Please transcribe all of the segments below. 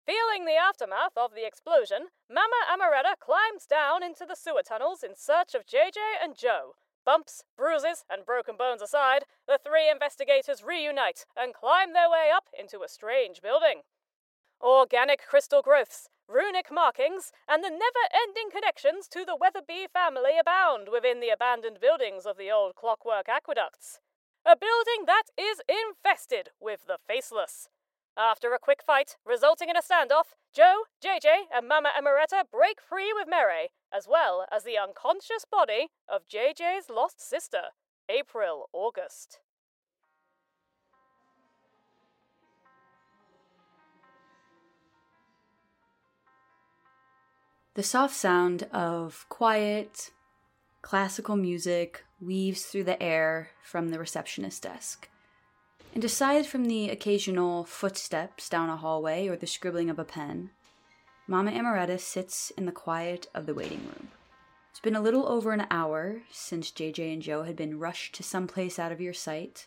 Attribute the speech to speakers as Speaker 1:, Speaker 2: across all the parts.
Speaker 1: Feeling the aftermath of the explosion, Mama Amaretta climbs down into the sewer tunnels in search of JJ and Joe. Bumps, bruises, and broken bones aside, the three investigators reunite and climb their way up into a strange building. Organic crystal growths, runic markings, and the never-ending connections to the Weatherby family abound within the abandoned buildings of the old Clockwork Aqueducts. A building that is infested with the Faceless. After a quick fight, resulting in a standoff, Joe, JJ, and Mama Amaretta break free with Mary, as well as the unconscious body of JJ's lost sister, April August.
Speaker 2: The soft sound of quiet, classical music weaves through the air from the receptionist desk. And aside from the occasional footsteps down a hallway or the scribbling of a pen, Mama Amaretta sits in the quiet of the waiting room. It's been a little over an hour since JJ and Joe had been rushed to someplace out of your sight.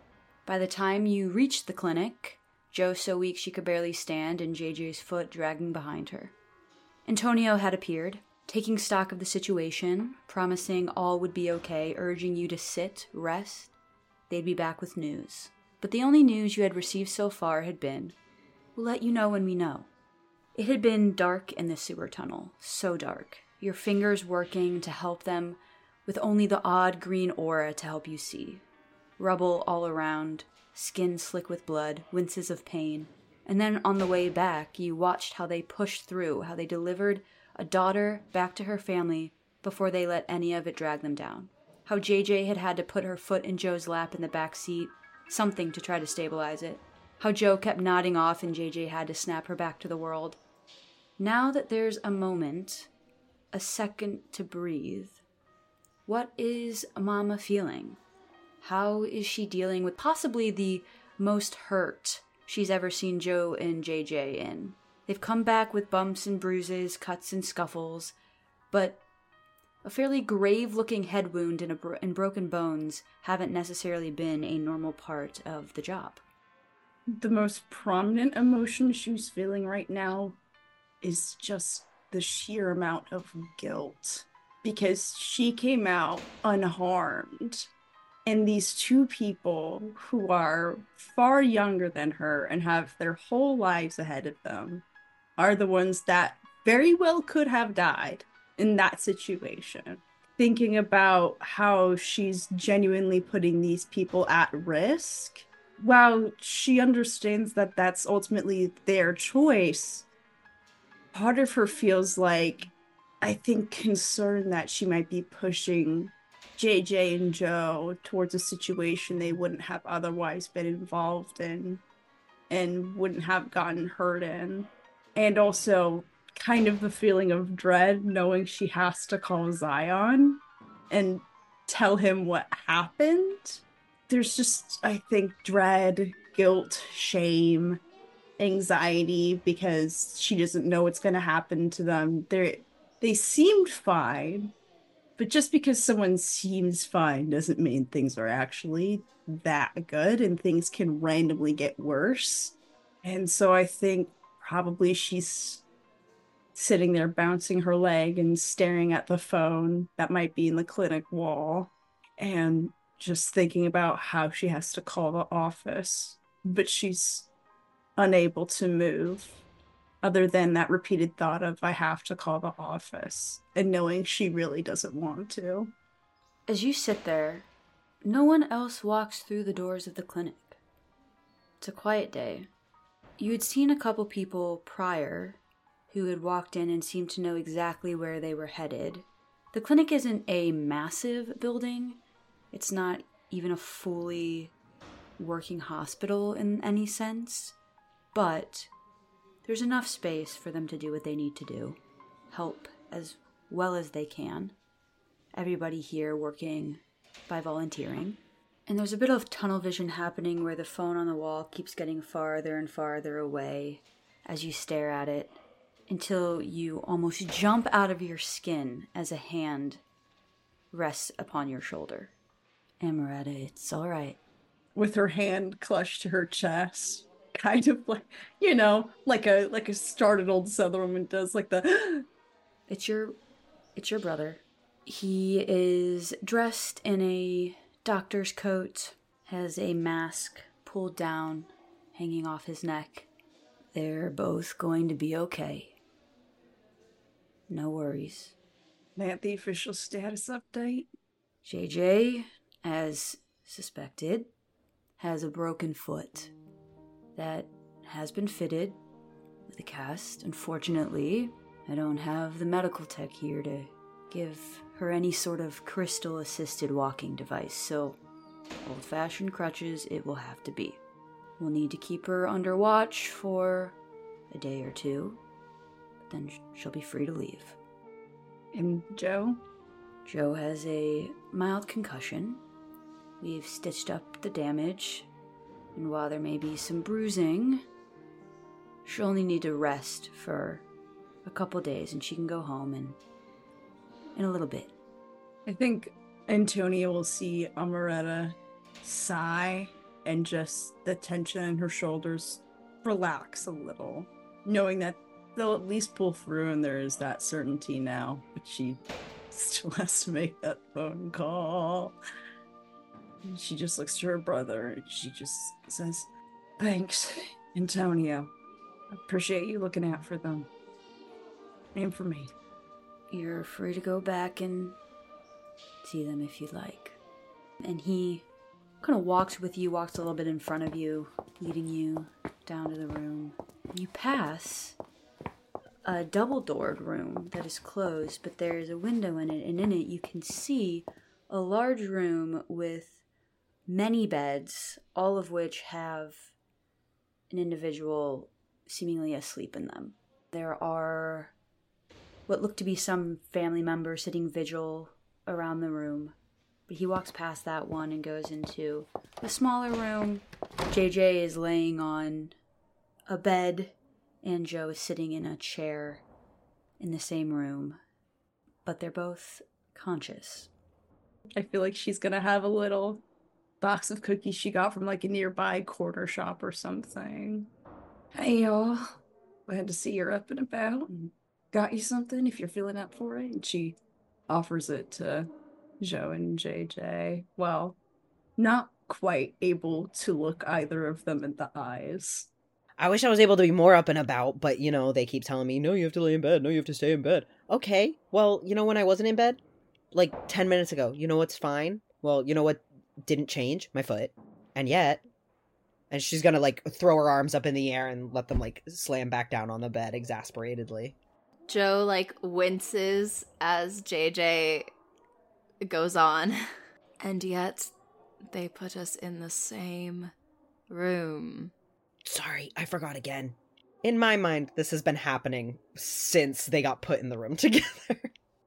Speaker 2: By the time you reached the clinic, Joe so weak she could barely stand and JJ's foot dragging behind her. Antonio had appeared, taking stock of the situation, promising all would be okay, urging you to sit, rest. They'd be back with news. But the only news you had received so far had been, "We'll let you know when we know." It had been dark in the sewer tunnel, so dark, your fingers working to help them with only the odd green aura to help you see. Rubble all around, skin slick with blood, winces of pain. And then on the way back, you watched how they pushed through, how they delivered a daughter back to her family before they let any of it drag them down. How JJ had to put her foot in Joe's lap in the back seat, something to try to stabilize it. How Joe kept nodding off and JJ had to snap her back to the world. Now that there's a moment, a second to breathe, what is Mama feeling? How is she dealing with possibly the most hurt she's ever seen Joe and JJ in? They've come back with bumps and bruises, cuts and scuffles, but a fairly grave-looking head wound and broken bones haven't necessarily been a normal part of the job.
Speaker 3: The most prominent emotion she's feeling right now is just the sheer amount of guilt, because she came out unharmed. And these two people who are far younger than her and have their whole lives ahead of them are the ones that very well could have died in that situation. Thinking about how she's genuinely putting these people at risk, while she understands that that's ultimately their choice, part of her feels like, I think, concerned that she might be pushing JJ and Joe towards a situation they wouldn't have otherwise been involved in and wouldn't have gotten hurt in. And also kind of the feeling of dread knowing she has to call Zion and tell him what happened. There's just, I think, dread, guilt, shame, anxiety because she doesn't know what's going to happen to them. They seemed fine. But just because someone seems fine doesn't mean things are actually that good, and things can randomly get worse. And so I think probably she's sitting there bouncing her leg and staring at the phone that might be in the clinic wall and just thinking about how she has to call the office. But she's unable to move. Other than that repeated thought of, I have to call the office, and knowing she really doesn't want to.
Speaker 2: As you sit there, no one else walks through the doors of the clinic. It's a quiet day. You had seen a couple people prior who had walked in and seemed to know exactly where they were headed. The clinic isn't a massive building. It's not even a fully working hospital in any sense, but there's enough space for them to do what they need to do, help as well as they can. Everybody here working by volunteering. And there's a bit of tunnel vision happening where the phone on the wall keeps getting farther and farther away as you stare at it until you almost jump out of your skin as a hand rests upon your shoulder. Amaretta, it's all right.
Speaker 3: With her hand clutched to her chest, kind of like, like a startled old Southern woman does, like the
Speaker 2: It's your brother. He is dressed in a doctor's coat, has a mask pulled down, hanging off his neck. They're both going to be okay. No worries.
Speaker 3: That the official status update.
Speaker 2: JJ, as suspected, has a broken foot that has been fitted with a cast. Unfortunately, I don't have the medical tech here to give her any sort of crystal-assisted walking device, so old-fashioned crutches it will have to be. We'll need to keep her under watch for a day or two, but then she'll be free to leave.
Speaker 3: And Joe?
Speaker 2: Joe has a mild concussion. We've stitched up the damage, and while there may be some bruising, she'll only need to rest for a couple days, and she can go home in a little bit.
Speaker 3: I think Antonia will see Amaretta sigh and just the tension in her shoulders relax a little, knowing that they'll at least pull through and there is that certainty now, but she still has to make that phone call. And she just looks to her brother and she just says, "Thanks, Antonio. I appreciate you looking out for them. And for me."
Speaker 2: You're free to go back and see them if you'd like. And he kind of walks with you, walks a little bit in front of you, leading you down to the room. You pass a double-doored room that is closed, but there's a window in it, and in it you can see a large room with many beds, all of which have an individual seemingly asleep in them. There are what look to be some family members sitting vigil around the room, but he walks past that one and goes into a smaller room. JJ is laying on a bed, and Joe is sitting in a chair in the same room, but they're both conscious.
Speaker 3: I feel like she's gonna have a little box of cookies she got from like a nearby corner shop or something. "Hey y'all, glad to see you're up and about. And got you something if you're feeling up for it." And she offers it to Joe and JJ. Well, not quite able to look either of them in the eyes.
Speaker 4: I wish I was able to be more up and about, but, they keep telling me, no, you have to lay in bed, no, you have to stay in bed. Okay, well, when I wasn't in bed? Like, 10 minutes ago, you know what's fine? Well, you know what didn't change? My foot. And yet... And she's gonna, throw her arms up in the air and let them, slam back down on the bed exasperatedly.
Speaker 5: Joe, winces as JJ goes on. "And yet, they put us in the same room."
Speaker 4: Sorry, I forgot again. In my mind, this has been happening since they got put in the room together.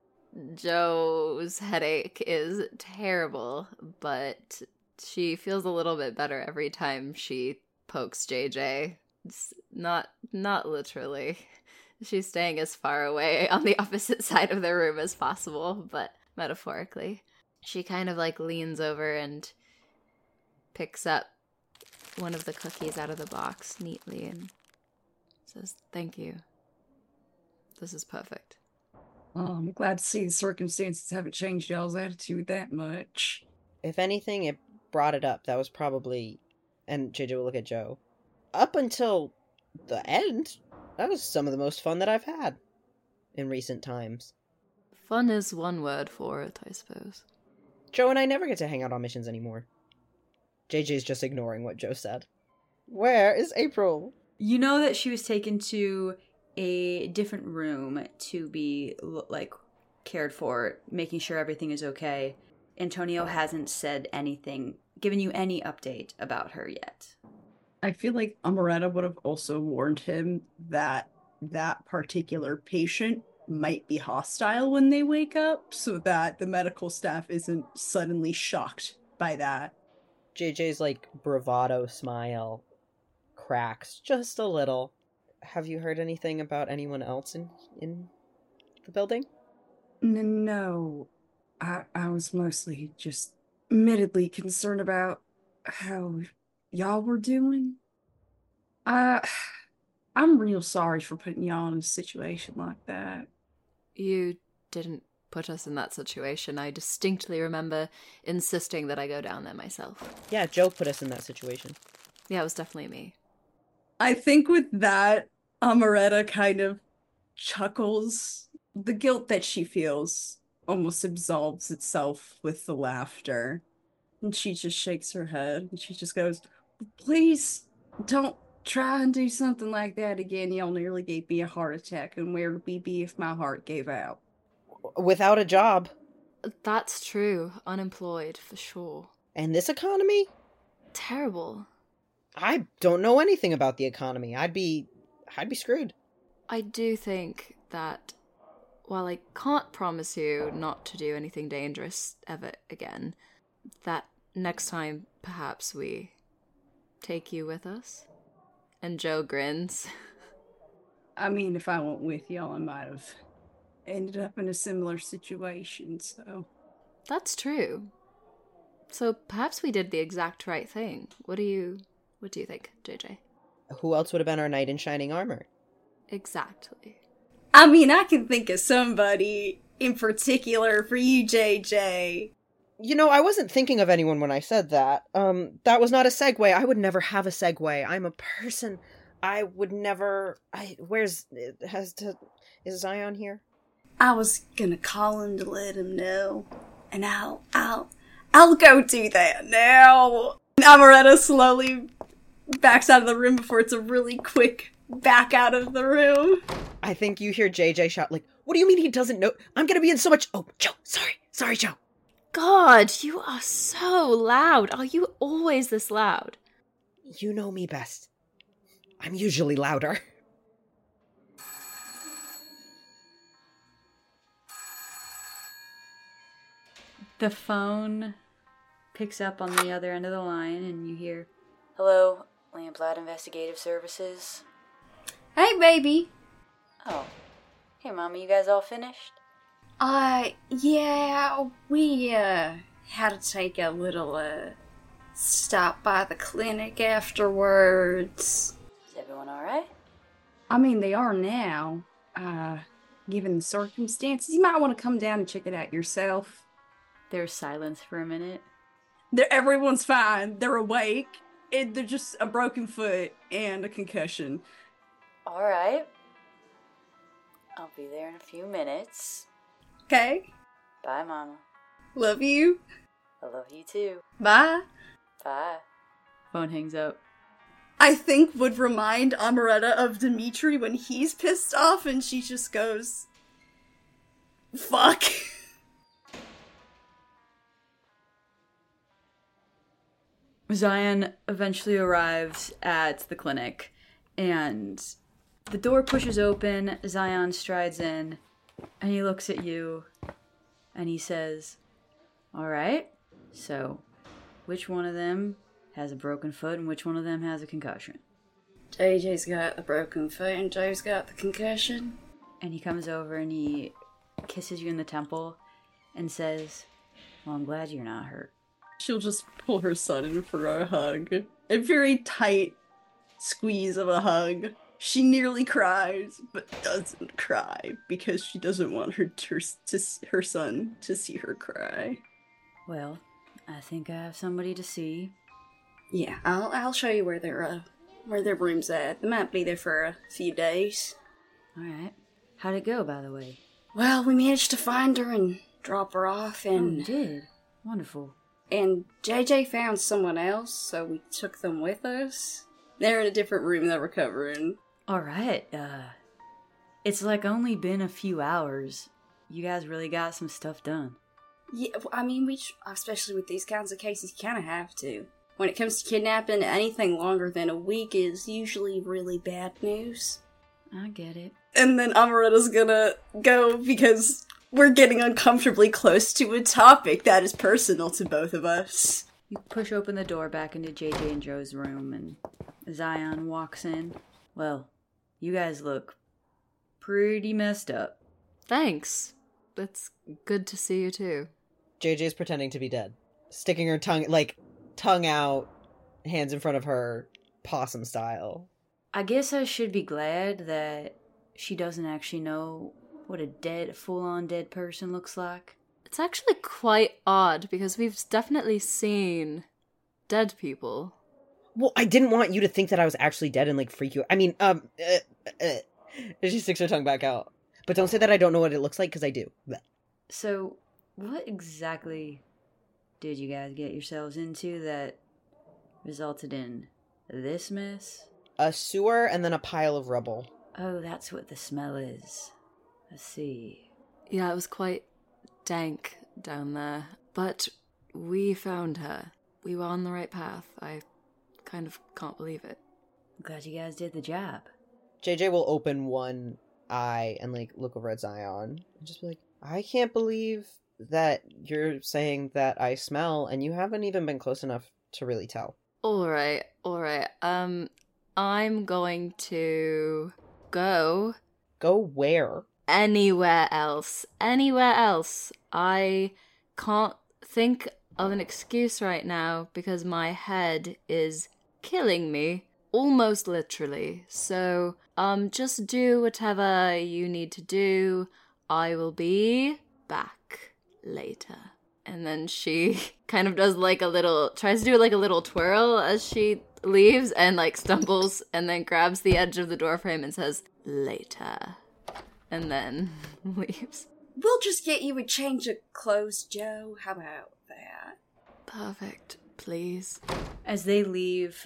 Speaker 5: Joe's headache is terrible, but she feels a little bit better every time she pokes JJ. It's not literally. She's staying as far away on the opposite side of the room as possible, but metaphorically. She kind of leans over and picks up one of the cookies out of the box neatly and says, "Thank you. This is perfect."
Speaker 3: Well, I'm glad to see the circumstances haven't changed y'all's attitude that much.
Speaker 4: If anything, it brought it up. That was probably... And JJ will look at Joe. Up until the end, that was some of the most fun that I've had in recent times.
Speaker 5: Fun is one word for it, I suppose.
Speaker 4: Joe and I never get to hang out on missions anymore. JJ's just ignoring what Joe said. Where is April?
Speaker 2: You know that she was taken to a different room to be, cared for, making sure everything is okay. Antonio hasn't said anything, given you any update about her yet.
Speaker 3: I feel like Amaretta would have also warned him that that particular patient might be hostile when they wake up, so that the medical staff isn't suddenly shocked by that.
Speaker 4: JJ's, bravado smile cracks just a little. Have you heard anything about anyone else in the building?
Speaker 3: No. I was mostly just admittedly concerned about how y'all were doing. I'm real sorry for putting y'all in a situation like that.
Speaker 5: You didn't put us in that situation. I distinctly remember insisting that I go down there myself.
Speaker 4: Yeah, Joe put us in that situation.
Speaker 5: Yeah, it was definitely me.
Speaker 3: I think with that, Amaretta kind of chuckles. The guilt that she feels almost absolves itself with the laughter. And she just shakes her head and she just goes, please don't try and do something like that again. Y'all nearly gave me a heart attack, and where would we be if my heart gave out?
Speaker 4: Without a job.
Speaker 5: That's true. Unemployed, for sure.
Speaker 4: And this economy?
Speaker 5: Terrible.
Speaker 4: I don't know anything about the economy. I'd be screwed.
Speaker 5: I do think that while I can't promise you not to do anything dangerous ever again, that next time perhaps we take you with us. And Joe grins.
Speaker 3: I mean, if I went with y'all, I might have ended up in a similar situation, so.
Speaker 5: That's true. So perhaps we did the exact right thing. What do you think, JJ?
Speaker 4: Who else would have been our knight in shining armor?
Speaker 5: Exactly.
Speaker 3: I mean, I can think of somebody in particular for you, JJ.
Speaker 4: You know, I wasn't thinking of anyone when I said that. That was not a segue. I would never have a segue. I'm a person. I would never... Is Zion here?
Speaker 3: I was gonna call him to let him know. And I'll go do that now. Amaretta slowly backs out of the room before it's a really quick back out of the room.
Speaker 4: I think you hear JJ shout, like, what do you mean he doesn't know? I'm gonna be in so much... Oh, Joe, sorry, Joe.
Speaker 5: God, you are so loud. Are you always this loud?
Speaker 4: You know me best. I'm usually louder.
Speaker 2: The phone picks up on the other end of the line, and you hear, "Hello, Lamplight Investigative Services."
Speaker 3: Hey, baby.
Speaker 2: "Oh, hey, Mama, you guys all finished?"
Speaker 3: Yeah, we, had to take a little, stop by the clinic afterwards.
Speaker 2: Is everyone alright?
Speaker 3: I mean, they are now. Given the circumstances, you might want to come down and check it out yourself.
Speaker 2: There's silence for a minute.
Speaker 3: Everyone's fine. They're awake. They're just a broken foot and a concussion.
Speaker 2: Alright. I'll be there in a few minutes.
Speaker 3: Okay.
Speaker 2: Bye, Mama.
Speaker 3: Love you.
Speaker 2: I love you too.
Speaker 3: Bye.
Speaker 2: Bye. Phone hangs up.
Speaker 3: I think would remind Amaretta of Dimitri when he's pissed off and she just goes, fuck.
Speaker 2: Zion eventually arrives at the clinic, and the door pushes open. Zion strides in, and he looks at you, and he says, "Alright, so which one of them has a broken foot and which one of them has a concussion?"
Speaker 3: JJ's got the broken foot and Joe's got the concussion.
Speaker 2: And he comes over and he kisses you in the temple and says, "Well, I'm glad you're not hurt."
Speaker 3: She'll just pull her son in for a hug. A very tight squeeze of a hug. She nearly cries, but doesn't cry because she doesn't want her son to see her cry.
Speaker 2: "Well, I think I have somebody to see."
Speaker 3: Yeah, I'll show you where their room's at. They might be there for a few days.
Speaker 2: Alright. How'd it go, by the way?
Speaker 3: Well, we managed to find her and drop her off,
Speaker 2: Oh,
Speaker 3: and
Speaker 2: you did? Wonderful.
Speaker 3: And JJ found someone else, so we took them with us. They're in a different room they're recovering.
Speaker 2: Alright, it's like only been a few hours. You guys really got some stuff done.
Speaker 3: Yeah, I mean, especially with these kinds of cases, you kind of have to. When it comes to kidnapping, anything longer than a week is usually really bad news.
Speaker 2: I get it.
Speaker 3: And then Amaretta's gonna go because we're getting uncomfortably close to a topic that is personal to both of us.
Speaker 2: You push open the door back into JJ and Joe's room, and Zion walks in. "Well, you guys look pretty messed up."
Speaker 5: Thanks. It's good to see you too.
Speaker 4: JJ's pretending to be dead. Sticking her tongue out, hands in front of her, possum style.
Speaker 2: I guess I should be glad that she doesn't actually know what a full-on dead person looks like.
Speaker 5: It's actually quite odd because we've definitely seen dead people.
Speaker 4: Well, I didn't want you to think that I was actually dead and, like, freak you. I mean, she sticks her tongue back out. But don't say that I don't know what it looks like, because I do. Blech.
Speaker 2: So, what exactly did you guys get yourselves into that resulted in this mess?
Speaker 4: A sewer and then a pile of rubble.
Speaker 2: Oh, that's what the smell is. I see.
Speaker 5: Yeah, it was quite dank down there. But we found her. We were on the right path. I kind of can't believe it.
Speaker 2: I'm glad you guys did the job.
Speaker 4: JJ will open one eye and, like, look over at Zion and just be like, I can't believe that you're saying that I smell and you haven't even been close enough to really tell.
Speaker 5: Alright. I'm going to go
Speaker 4: Go where?
Speaker 5: anywhere else. I can't think of an excuse right now because my head is killing me, almost literally. So, just do whatever you need to do. I will be back later. And then she kind of does tries to do like a little twirl as she leaves and like stumbles and then grabs the edge of the doorframe and says, later. And then leaves.
Speaker 3: We'll just get you a change of clothes, Joe. How about that?
Speaker 5: Perfect, please.
Speaker 2: As they leave,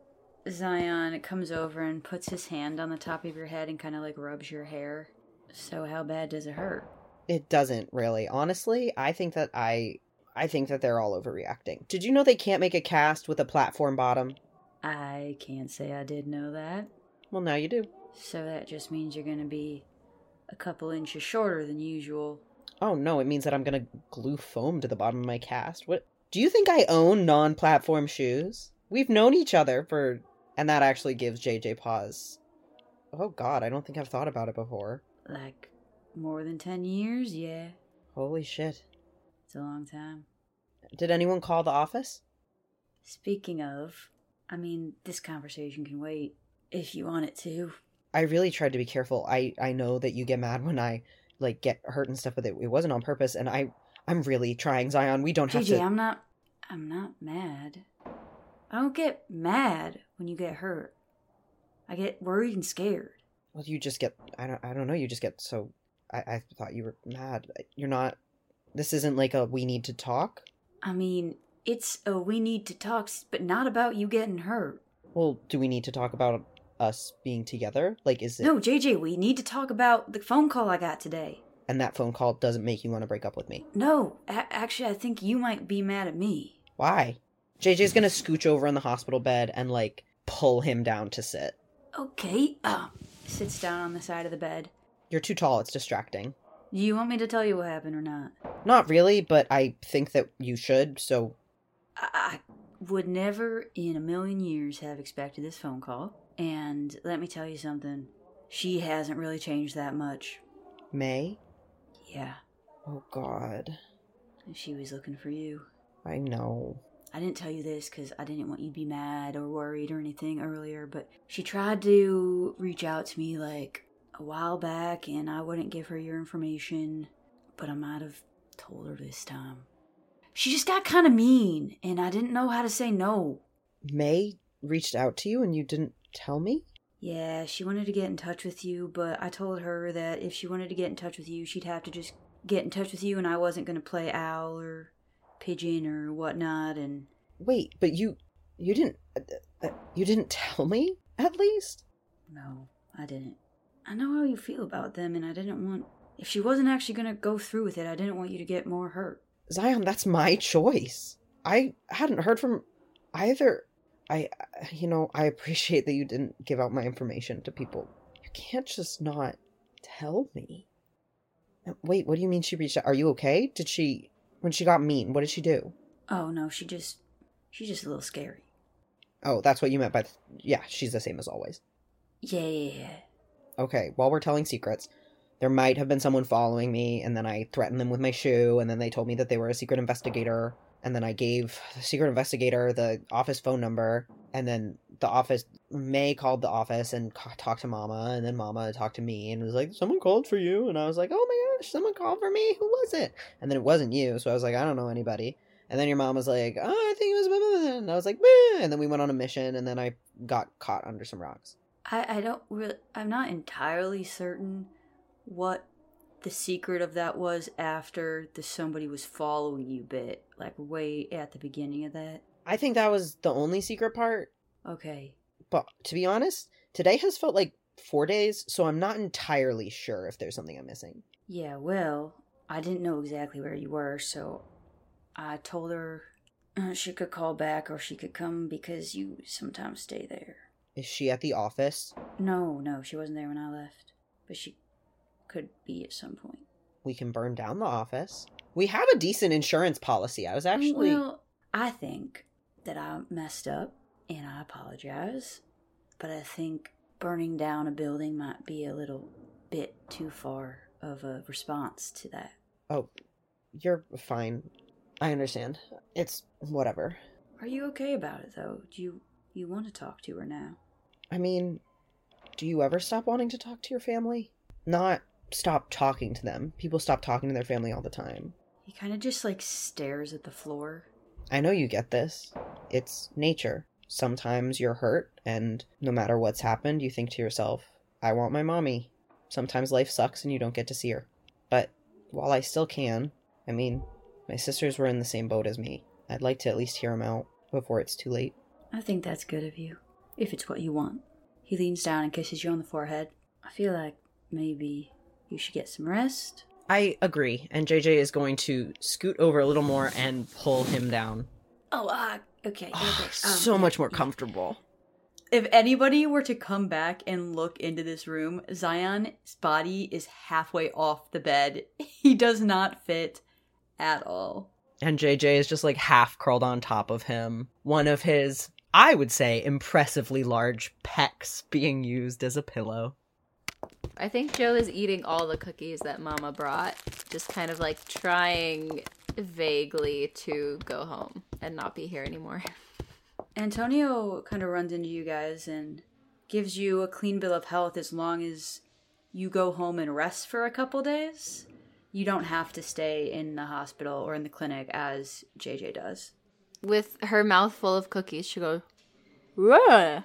Speaker 2: Zion comes over and puts his hand on the top of your head and kind of like rubs your hair. So how bad does it hurt?
Speaker 4: It doesn't really. Honestly, I think that they're all overreacting. Did you know they can't make a cast with a platform bottom?
Speaker 2: I can't say I did know that.
Speaker 4: Well, now you do.
Speaker 2: So that just means you're going to be a couple inches shorter than usual.
Speaker 4: Oh no, it means that I'm gonna glue foam to the bottom of my cast. What? Do you think I own non-platform shoes? We've known each other for... And that actually gives JJ pause. Oh god, I don't think I've thought about it before.
Speaker 2: Like, more than 10 years? Yeah.
Speaker 4: Holy shit.
Speaker 2: It's a long time.
Speaker 4: Did anyone call the office?
Speaker 2: Speaking of, I mean, this conversation can wait, if you want it to.
Speaker 4: I really tried to be careful. I know that you get mad when I, like, get hurt and stuff, but it wasn't on purpose, and I'm really trying, Zion. We don't have
Speaker 2: JJ,
Speaker 4: to...
Speaker 2: I'm not mad. I don't get mad when you get hurt. I get worried and scared.
Speaker 4: Well, you just get... I don't know, you just get so... I thought you were mad. You're not... This isn't like a we need to talk?
Speaker 2: I mean, it's a we need to talk, but not about you getting hurt.
Speaker 4: Well, do we need to talk about us being together? Like, is it...
Speaker 2: No, JJ, we need to talk about the phone call I got today.
Speaker 4: And that phone call doesn't make you want to break up with me?
Speaker 2: No, actually, I think you might be mad at me.
Speaker 4: Why? JJ's gonna scooch over on the hospital bed and, like, pull him down to sit.
Speaker 2: Okay, sits down on the side of the bed.
Speaker 4: You're too tall, it's distracting.
Speaker 2: Do you want me to tell you what happened or not?
Speaker 4: Not really, but I think that you should, so...
Speaker 2: I would never in a million years have expected this phone call. And let me tell you something. She hasn't really changed that much.
Speaker 4: May?
Speaker 2: Yeah.
Speaker 4: Oh, God.
Speaker 2: She was looking for you.
Speaker 4: I know.
Speaker 2: I didn't tell you this because I didn't want you to be mad or worried or anything earlier, but she tried to reach out to me like a while back and I wouldn't give her your information, but I might have told her this time. She just got kind of mean and I didn't know how to say no.
Speaker 4: May reached out to you and you didn't tell me?
Speaker 2: Yeah, she wanted to get in touch with you, but I told her that if she wanted to get in touch with you, she'd have to just get in touch with you and I wasn't going to play owl or pigeon or whatnot. And
Speaker 4: wait, but you didn't tell me, at least?
Speaker 2: No, I didn't. I know how you feel about them and I didn't want... If she wasn't actually going to go through with it, I didn't want you to get more hurt.
Speaker 4: Zion, that's my choice. I hadn't heard from either... I appreciate that you didn't give out my information to people. You can't just not tell me. Wait, what do you mean she reached out? Are you okay? When she got mean, what did she do?
Speaker 2: Oh, no, she's just a little scary.
Speaker 4: Oh, that's what you meant by... Yeah, she's the same as always.
Speaker 2: Yeah.
Speaker 4: Okay, while we're telling secrets, there might have been someone following me, and then I threatened them with my shoe, and then they told me that they were a secret investigator, and then I gave the secret investigator the office phone number, And then May called the office and talked to Mama, and then Mama talked to me and was like, someone called for you. And I was like, oh my gosh, someone called for me? Who was it? And then it wasn't you, so I was like, I don't know anybody. And then your mom was like, oh, I think it was blah, blah, blah. And I was like, meh. And then we went on a mission, and then I got caught under some rocks.
Speaker 2: I'm not entirely certain what the secret of that was after the somebody was following you bit, like way at the beginning of that.
Speaker 4: I think that was the only secret part.
Speaker 2: Okay.
Speaker 4: But to be honest, today has felt like 4 days, so I'm not entirely sure if there's something I'm missing.
Speaker 2: Yeah, well, I didn't know exactly where you were, so I told her she could call back or she could come because you sometimes stay there.
Speaker 4: Is she at the office?
Speaker 2: No, she wasn't there when I left. But she could be at some point.
Speaker 4: We can burn down the office. We have a decent insurance policy. I was actually...
Speaker 2: Well, I think that I messed up, and I apologize. But I think burning down a building might be a little bit too far of a response to that.
Speaker 4: Oh, you're fine. I understand. It's whatever.
Speaker 2: Are you okay about it, though? Do you want to talk to her now?
Speaker 4: I mean, do you ever stop wanting to talk to your family? Not stop talking to them. People stop talking to their family all the time.
Speaker 2: He kind of just, stares at the floor.
Speaker 4: I know you get this. It's nature. Sometimes you're hurt, and no matter what's happened, you think to yourself, I want my mommy. Sometimes life sucks and you don't get to see her. But while I still can, I mean, my sisters were in the same boat as me. I'd like to at least hear them out before it's too late.
Speaker 2: I think that's good of you, if it's what you want. He leans down and kisses you on the forehead. I feel like maybe you should get some rest.
Speaker 4: I agree, and JJ is going to scoot over a little more and pull him down.
Speaker 2: Okay.
Speaker 4: So much more comfortable.
Speaker 2: If anybody were to come back and look into this room, Zion's body is halfway off the bed. He does not fit at all.
Speaker 4: And JJ is just half curled on top of him. One of his, I would say, impressively large pecs being used as a pillow.
Speaker 5: I think Joe is eating all the cookies that Mama brought, just kind of trying vaguely to go home and not be here anymore.
Speaker 2: Antonio kind of runs into you guys and gives you a clean bill of health as long as you go home and rest for a couple days. You don't have to stay in the hospital or in the clinic as JJ does.
Speaker 5: With her mouth full of cookies, she goes, "Really?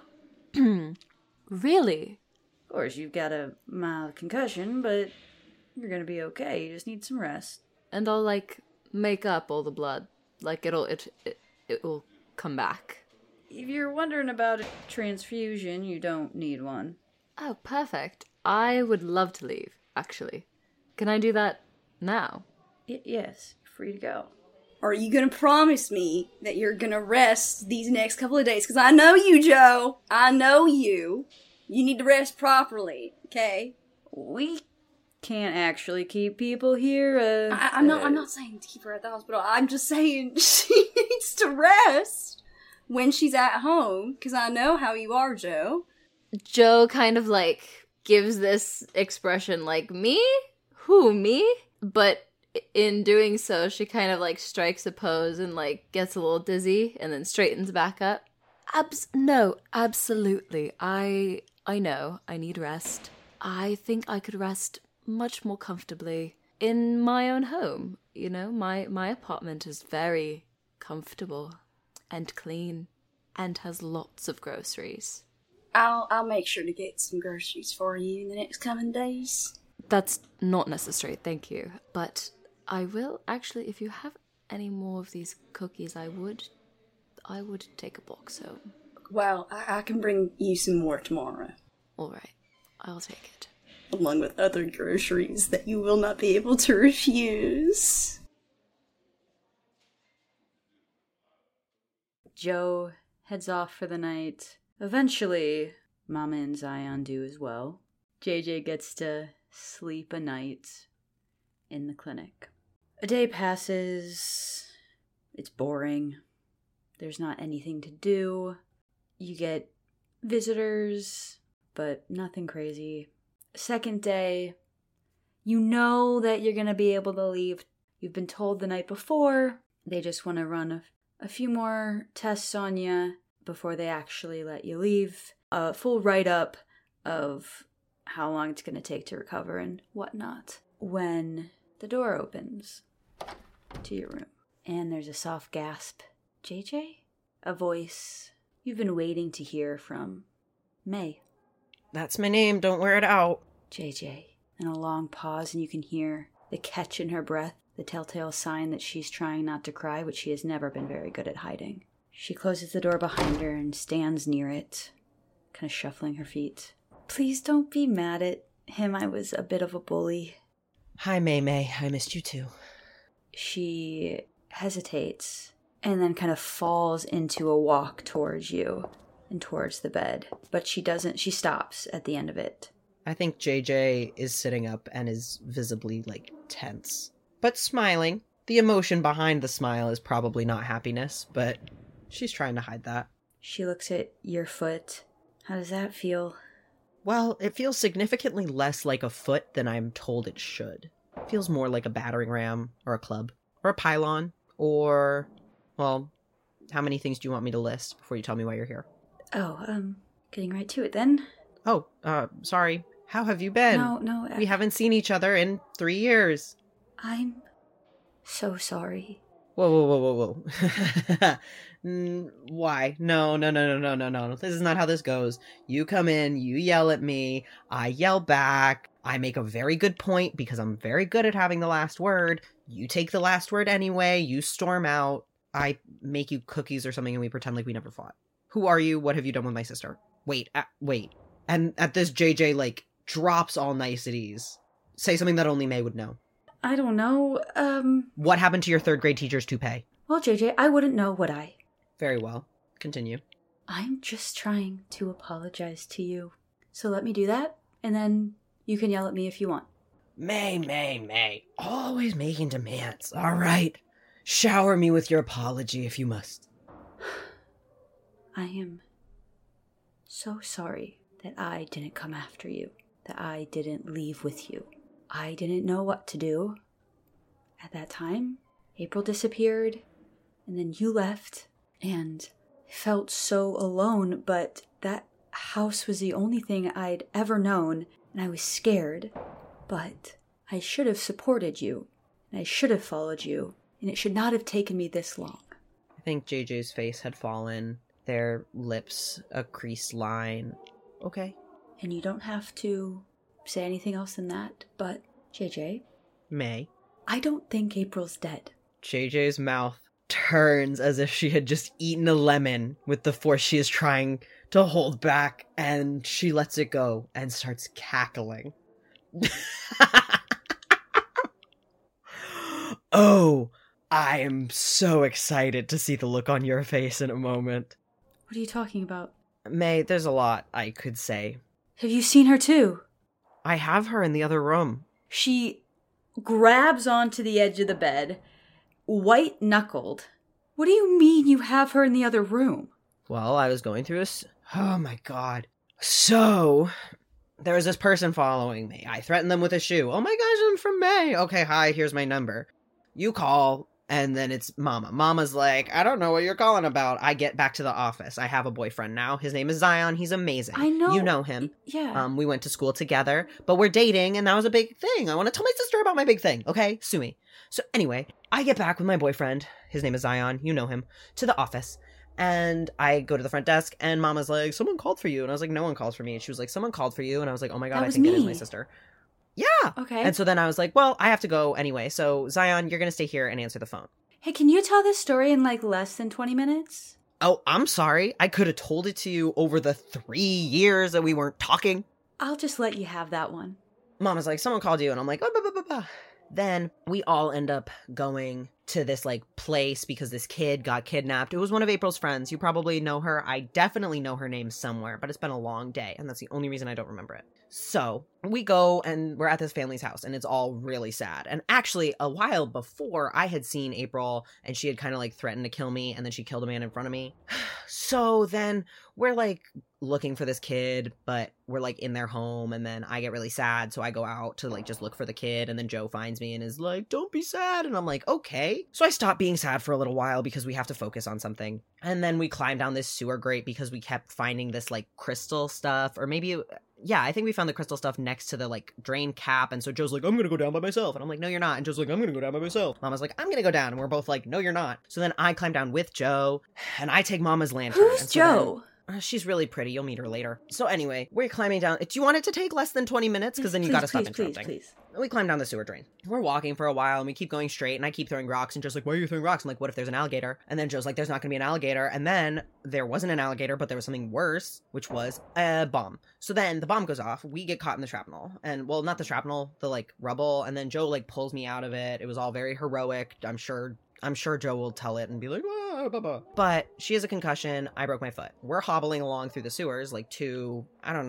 Speaker 2: Of course, you've got a mild concussion, but you're gonna be okay. You just need some rest."
Speaker 5: And I'll make up all the blood. It will come back.
Speaker 2: If you're wondering about a transfusion, you don't need one.
Speaker 5: Oh, perfect. I would love to leave, actually. Can I do that now?
Speaker 2: Yes, free to go.
Speaker 6: Are you gonna promise me that you're gonna rest these next couple of days? Because I know you, Joe. I know you. You need to rest properly, okay?
Speaker 2: We can't actually keep people here.
Speaker 6: I'm not saying to keep her at the hospital. I'm just saying she needs to rest when she's at home. Because I know how you are, Joe.
Speaker 5: Joe kind of gives this expression me? Who, me? But in doing so, she kind of strikes a pose and gets a little dizzy and then straightens back up. No, absolutely. I know I need rest. I think I could rest much more comfortably in my own home. You know, my apartment is very comfortable and clean and has lots of groceries.
Speaker 6: I'll make sure to get some groceries for you in the next coming days.
Speaker 5: That's not necessary, thank you. But I will actually, if you have any more of these cookies, I would take a box home.
Speaker 6: Well, I can bring you some more tomorrow.
Speaker 5: All right, I'll take it.
Speaker 6: Along with other groceries that you will not be able to refuse.
Speaker 2: Joe heads off for the night. Eventually, Mama and Zion do as well. JJ gets to sleep a night in the clinic. A day passes. It's boring. There's not anything to do. You get visitors, but nothing crazy. Second day, you know that you're going to be able to leave. You've been told the night before. They just want to run a few more tests on you before they actually let you leave. A full write-up of how long it's going to take to recover and whatnot. When the door opens to your room, and there's a soft gasp. JJ? A voice you've been waiting to hear from May.
Speaker 4: That's my name, don't wear it out.
Speaker 2: JJ. And a long pause, and you can hear the catch in her breath, the telltale sign that she's trying not to cry, which she has never been very good at hiding. She closes the door behind her and stands near it, kind of shuffling her feet. Please don't be mad at him. I was a bit of a bully.
Speaker 4: Hi, May. I missed you too.
Speaker 2: She hesitates and then kind of falls into a walk towards you and towards the bed. But she stops at the end of it.
Speaker 4: I think JJ is sitting up and is visibly, tense. But smiling. The emotion behind the smile is probably not happiness, but she's trying to hide that.
Speaker 2: She looks at your foot. How does that feel?
Speaker 4: Well, it feels significantly less like a foot than I'm told it should. It feels more like a battering ram, or a club, or a pylon, or, well, how many things do you want me to list before you tell me why you're here?
Speaker 2: Oh, getting right to it then.
Speaker 4: Oh, sorry. How have you been?
Speaker 2: No.
Speaker 4: We haven't seen each other in 3 years.
Speaker 2: I'm so sorry.
Speaker 4: Whoa. Why? No. This is not how this goes. You come in, you yell at me, I yell back, I make a very good point because I'm very good at having the last word. You take the last word anyway, you storm out, I make you cookies or something and we pretend like we never fought. Who are you? What have you done with my sister? Wait. And at this, JJ, drops all niceties. Say something that only May would know.
Speaker 2: I don't know,
Speaker 4: What happened to your 3rd grade teacher's toupee?
Speaker 2: Well, JJ, I wouldn't know, would I?
Speaker 4: Very well. Continue.
Speaker 2: I'm just trying to apologize to you. So let me do that, and then you can yell at me if you want.
Speaker 4: May. Always making demands. All right. Shower me with your apology if you must.
Speaker 2: I am so sorry that I didn't come after you, that I didn't leave with you. I didn't know what to do. At that time, April disappeared, and then you left, and I felt so alone, but that house was the only thing I'd ever known, and I was scared. But I should have supported you, and I should have followed you, and it should not have taken me this long.
Speaker 4: I think JJ's face had fallen, their lips a creased line. Okay.
Speaker 2: And you don't have to say anything else than that, but JJ,
Speaker 4: May.
Speaker 2: I don't think April's dead.
Speaker 4: JJ's mouth turns as if she had just eaten a lemon with the force she is trying to hold back, and she lets it go and starts cackling. Oh, I am so excited to see the look on your face in a moment.
Speaker 2: What are you talking about?
Speaker 4: May, there's a lot I could say.
Speaker 2: Have you seen her too?
Speaker 4: I have her in the other room.
Speaker 2: She grabs onto the edge of the bed, white-knuckled. What do you mean you have her in the other room?
Speaker 4: Well, I was going through oh my god. So, there was this person following me. I threatened them with a shoe. Oh my gosh, I'm from May. Okay, hi, here's my number. You call, and then it's Mama. Mama's like, I don't know what you're calling about. I get back to the office. I have a boyfriend now. His name is Zion. He's amazing.
Speaker 2: I know.
Speaker 4: You know him.
Speaker 2: Yeah.
Speaker 4: We went to school together, but we're dating, and that was a big thing. I want to tell my sister about my big thing, okay? Sue me. So anyway, I get back with my boyfriend. His name is Zion. You know him. To the office. And I go to the front desk, and Mama's like, someone called for you. And I was like, no one calls for me. And she was like, someone called for you. And I was like, oh my God, I think it is my sister. Yeah.
Speaker 2: Okay.
Speaker 4: And so then I was like, well, I have to go anyway. So Zion, you're going to stay here and answer the phone.
Speaker 2: Hey, can you tell this story in less than 20 minutes?
Speaker 4: Oh, I'm sorry. I could have told it to you over the 3 years that we weren't talking.
Speaker 2: I'll just let you have that one.
Speaker 4: Mama's like, someone called you. And I'm like, oh. Then we all end up going to this place because this kid got kidnapped. It was one of April's friends. You probably know her. I definitely know her name somewhere, but it's been a long day. And that's the only reason I don't remember it. So we go and we're at this family's house and it's all really sad. And actually, a while before, I had seen April and she had kind of like threatened to kill me and then she killed a man in front of me. So then we're like looking for this kid, but we're like in their home and then I get really sad. So I go out to like just look for the kid and then Joe finds me and is like, don't be sad. And I'm like, okay. So I stopped being sad for a little while because we have to focus on something. And then we climb down this sewer grate because we kept finding this like crystal stuff, or maybe... Yeah, I think we found the crystal stuff next to the, like, drain cap, and so Joe's like, I'm gonna go down by myself, and I'm like, no, you're not, and Joe's like, I'm gonna go down by myself. Mama's like, I'm gonna go down, and we're both like, no, you're not. So then I climb down with Joe, and I take Mama's lantern.
Speaker 2: Who's
Speaker 4: and so
Speaker 2: Joe?
Speaker 4: She's really pretty, you'll meet her later. So anyway, we're climbing down. Do you want it to take less than 20 minutes? Because then you gotta stop interrupting.
Speaker 2: Please.
Speaker 4: We climb down the sewer drain. We're walking for a while and we keep going straight and I keep throwing rocks and Joe's like, why are you throwing rocks? I'm like, what if there's an alligator? And then Joe's like, there's not gonna be an alligator. And then there wasn't an alligator, but there was something worse, which was a bomb. So then the bomb goes off. We get caught in the shrapnel. And well, not the shrapnel, the like rubble. And then Joe like pulls me out of it. It was all very heroic. I'm sure Joe will tell it and be like, ah, blah, blah. But she has a concussion. I broke my foot. We're hobbling along through the sewers like two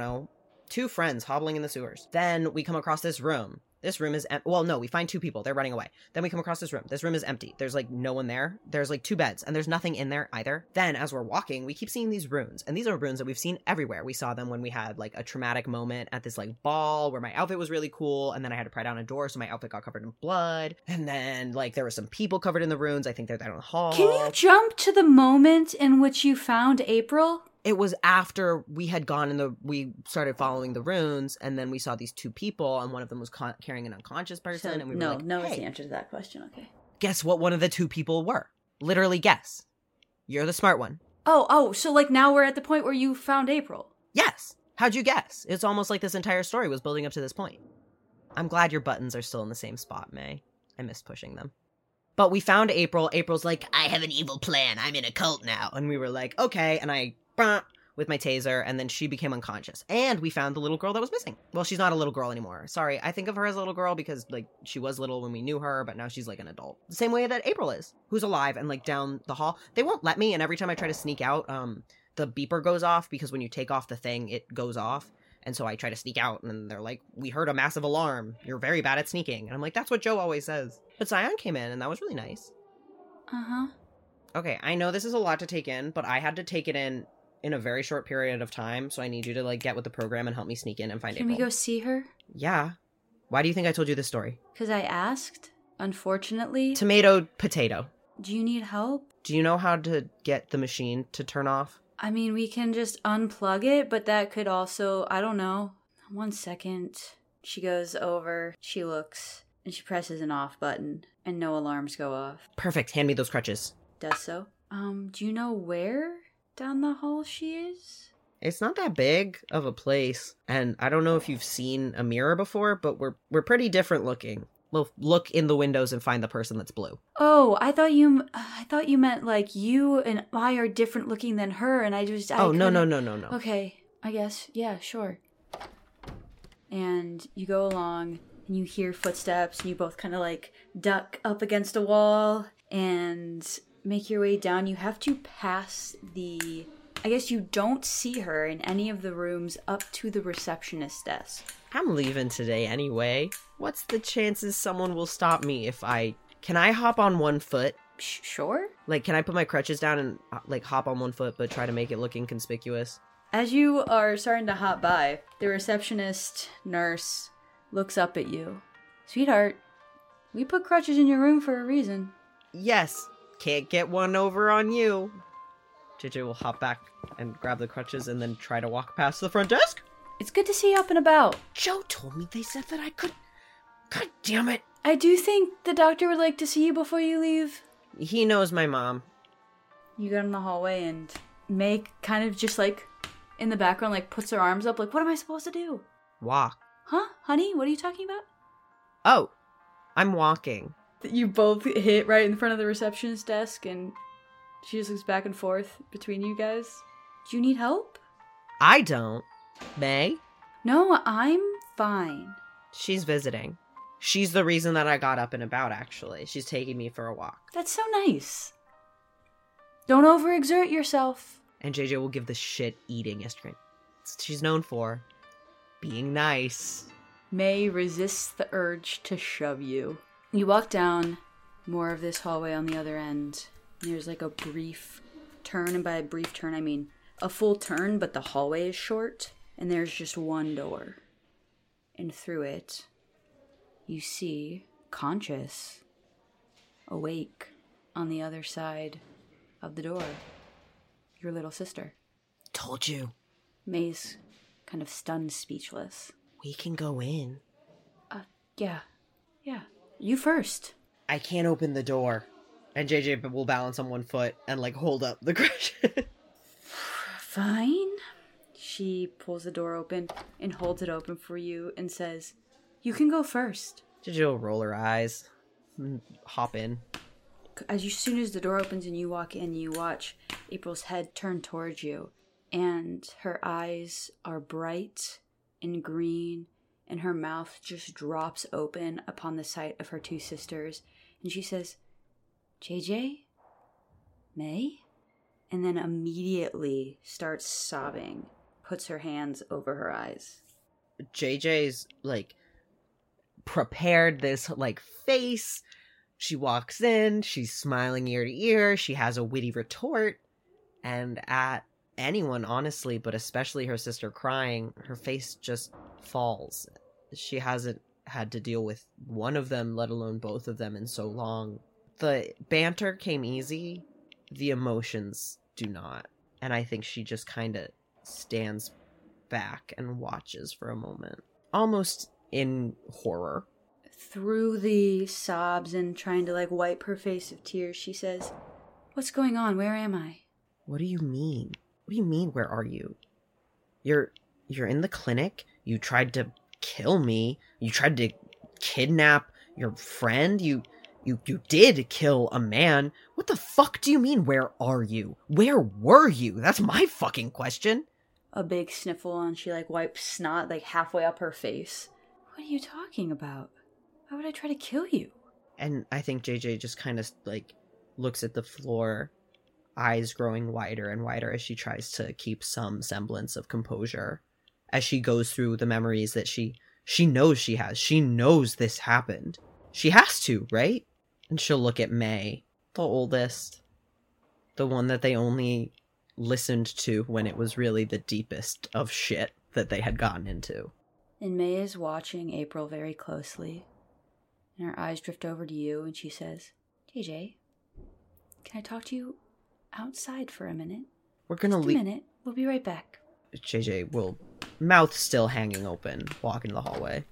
Speaker 4: friends hobbling in the sewers. Then we come across this room. This room is we find two people. They're running away. Then we come across this room. This room is empty. There's like no one there. There's like two beds and there's nothing in there either. Then as we're walking, we keep seeing these runes. And these are runes that we've seen everywhere. We saw them when we had like a traumatic moment at this like ball where my outfit was really cool. And then I had to pry down a door so my outfit got covered in blood. And then like there were some people covered in the runes. I think they're down in the hall.
Speaker 2: Can you jump to the moment in which you found April?
Speaker 4: It was after we had we started following the runes, and then we saw these two people, and one of them was carrying an unconscious person, and we were like,
Speaker 2: no,
Speaker 4: hey,
Speaker 2: is the answer to that question. Okay.
Speaker 4: Guess what one of the two people were? Literally guess. You're the smart one.
Speaker 2: Oh, so like now we're at the point where you found April.
Speaker 4: Yes. How'd you guess? It's almost like this entire story was building up to this point. I'm glad your buttons are still in the same spot, May. I missed pushing them. But we found April. April's like, I have an evil plan. I'm in a cult now. And we were like, okay. And I... with my taser, and then she became unconscious. And we found the little girl that was missing. Well, she's not a little girl anymore. Sorry, I think of her as a little girl because, like, she was little when we knew her, but now she's, like, an adult. The same way that April is, who's alive and, like, down the hall. They won't let me, and every time I try to sneak out, the beeper goes off because when you take off the thing, it goes off. And so I try to sneak out, and they're like, we heard a massive alarm. You're very bad at sneaking. And I'm like, that's what Joe always says. But Zion came in, and that was really nice.
Speaker 2: Uh-huh.
Speaker 4: Okay, I know this is a lot to take in, but I had to take it in a very short period of time, so I need you to, like, get with the program and help me sneak in and find April.
Speaker 2: Can we go see her?
Speaker 4: Yeah. Why do you think I told you this story?
Speaker 2: Because I asked, unfortunately.
Speaker 4: Tomato, potato.
Speaker 2: Do you need help?
Speaker 4: Do you know how to get the machine to turn off?
Speaker 2: I mean, we can just unplug it, but that could also, I don't know. 1 second. She goes over, she looks, and she presses an off button, and no alarms go off.
Speaker 4: Perfect. Hand me those crutches.
Speaker 2: Does so. Do you know where down the hall she is?
Speaker 4: It's not that big of a place, and I don't know if you've seen a mirror before, but we're pretty different looking. Well, look in the windows and find the person that's blue.
Speaker 2: Oh, I thought you meant like you and I are different looking than her, and
Speaker 4: No.
Speaker 2: Okay, I guess. Yeah, sure. And you go along, and you hear footsteps, and you both kind of like duck up against a wall and make your way down. You have to pass I guess you don't see her in any of the rooms up to the receptionist desk.
Speaker 4: I'm leaving today anyway. What's the chances someone will stop me if can I hop on one foot?
Speaker 2: Sure.
Speaker 4: Like, can I put my crutches down and, like, hop on one foot but try to make it look inconspicuous?
Speaker 2: As you are starting to hop by, the receptionist nurse looks up at you. Sweetheart, we put crutches in your room for a reason.
Speaker 4: Yes. Can't get one over on you. JJ will hop back and grab the crutches and then try to walk past the front desk.
Speaker 2: It's good to see you up and about.
Speaker 4: Joe told me they said that I could... God damn it.
Speaker 2: I do think the doctor would like to see you before you leave.
Speaker 4: He knows my mom.
Speaker 2: You go in the hallway and Meg kind of just like in the background like puts her arms up like, what am I supposed to do?
Speaker 4: Walk.
Speaker 2: Huh? Honey, what are you talking about?
Speaker 4: Oh, I'm walking.
Speaker 2: You both hit right in front of the receptionist desk and she just looks back and forth between you guys. Do you need help?
Speaker 4: I don't. May?
Speaker 2: No, I'm fine.
Speaker 4: She's visiting. She's the reason that I got up and about, actually. She's taking me for a walk.
Speaker 2: That's so nice. Don't overexert yourself.
Speaker 4: And JJ will give the shit eating yesterday. She's known for. being nice.
Speaker 2: May resists the urge to shove you. You walk down more of this hallway on the other end. There's like a brief turn, and by a brief turn I mean a full turn, but the hallway is short, and there's just one door. And through it, you see, conscious, awake, on the other side of the door, your little sister.
Speaker 4: Told you.
Speaker 2: May's kind of stunned, speechless.
Speaker 4: We can go in.
Speaker 2: Yeah. You first.
Speaker 4: I can't open the door. And JJ will balance on one foot and, like, hold up the cushion.
Speaker 2: Fine. She pulls the door open and holds it open for you and says, you can go first.
Speaker 4: JJ will roll her eyes and hop in.
Speaker 2: As soon as the door opens and you walk in, you watch April's head turn towards you. And her eyes are bright and green, and her mouth just drops open upon the sight of her two sisters. And she says, JJ? May? And then immediately starts sobbing, puts her hands over her eyes.
Speaker 4: JJ's, like, prepared this, like, face. She walks in, she's smiling ear to ear, she has a witty retort, and at anyone, honestly, but especially her sister crying, her face just falls. She hasn't had to deal with one of them, let alone both of them, in so long. The banter came easy, the emotions do not. And I think she just kind of stands back and watches for a moment, almost in horror.
Speaker 2: Through the sobs and trying to, like, wipe her face of tears, she says, what's going on? Where am I?
Speaker 4: What do you mean? What do you mean, where are you? You're in the clinic? You tried to kill me? You tried to kidnap your friend? You did kill a man? What the fuck do you mean, where are you? Where were you? That's my fucking question.
Speaker 2: A big sniffle, and she, like, wipes snot, like, halfway up her face. What are you talking about? Why would I try to kill you?
Speaker 4: And I think JJ just kind of, like, looks at the floor, eyes growing wider and wider as she tries to keep some semblance of composure. As she goes through the memories that she knows she has. She knows this happened. She has to, right? And she'll look at May, the oldest. The one that they only listened to when it was really the deepest of shit that they had gotten into.
Speaker 2: And May is watching April very closely. And her eyes drift over to you, and she says, JJ, can I talk to you outside for a minute?
Speaker 4: We're gonna leave.
Speaker 2: Just a minute. We'll be right back.
Speaker 4: JJ will, mouth still hanging open, walk into the hallway.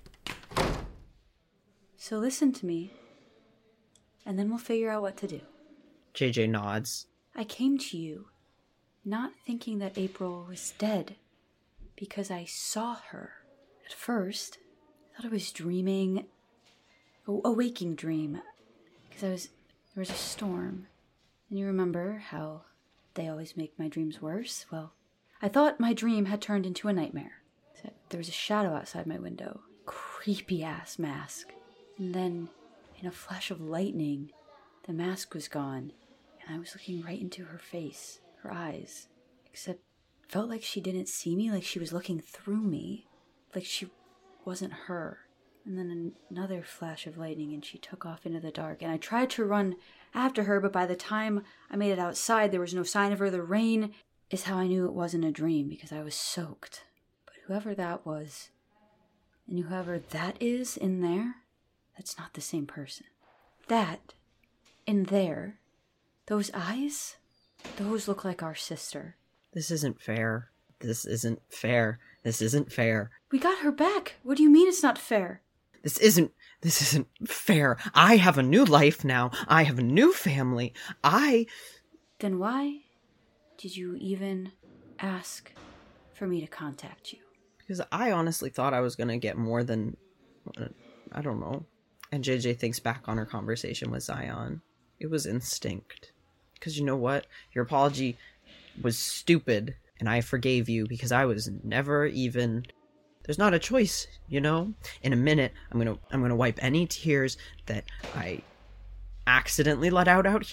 Speaker 2: So listen to me, and then we'll figure out what to do.
Speaker 4: JJ nods.
Speaker 2: I came to you not thinking that April was dead, because I saw her. At first, I thought I was dreaming, a waking dream, because there was a storm. And you remember how they always make my dreams worse? Well, I thought my dream had turned into a nightmare. There was a shadow outside my window, creepy-ass mask. And then, in a flash of lightning, the mask was gone, and I was looking right into her face, her eyes. Except, it felt like she didn't see me, like she was looking through me, like she wasn't her. And then another flash of lightning, and she took off into the dark. And I tried to run after her, but by the time I made it outside, there was no sign of her. The rain is how I knew it wasn't a dream, because I was soaked. But whoever that was, and whoever that is in there, that's not the same person. That, in there, those eyes, those look like our sister.
Speaker 4: This isn't fair. This isn't fair. This isn't fair.
Speaker 2: We got her back. What do you mean it's not fair?
Speaker 4: This isn't fair. I have a new life now. I have a new family.
Speaker 2: Then why did you even ask for me to contact you?
Speaker 4: Because I honestly thought I was going to get more than, I don't know. And JJ thinks back on her conversation with Zion. It was instinct. Because you know what? Your apology was stupid, and I forgave you because I was never even... There's not a choice, you know? In a minute, I'm gonna wipe any tears that I accidentally let out here,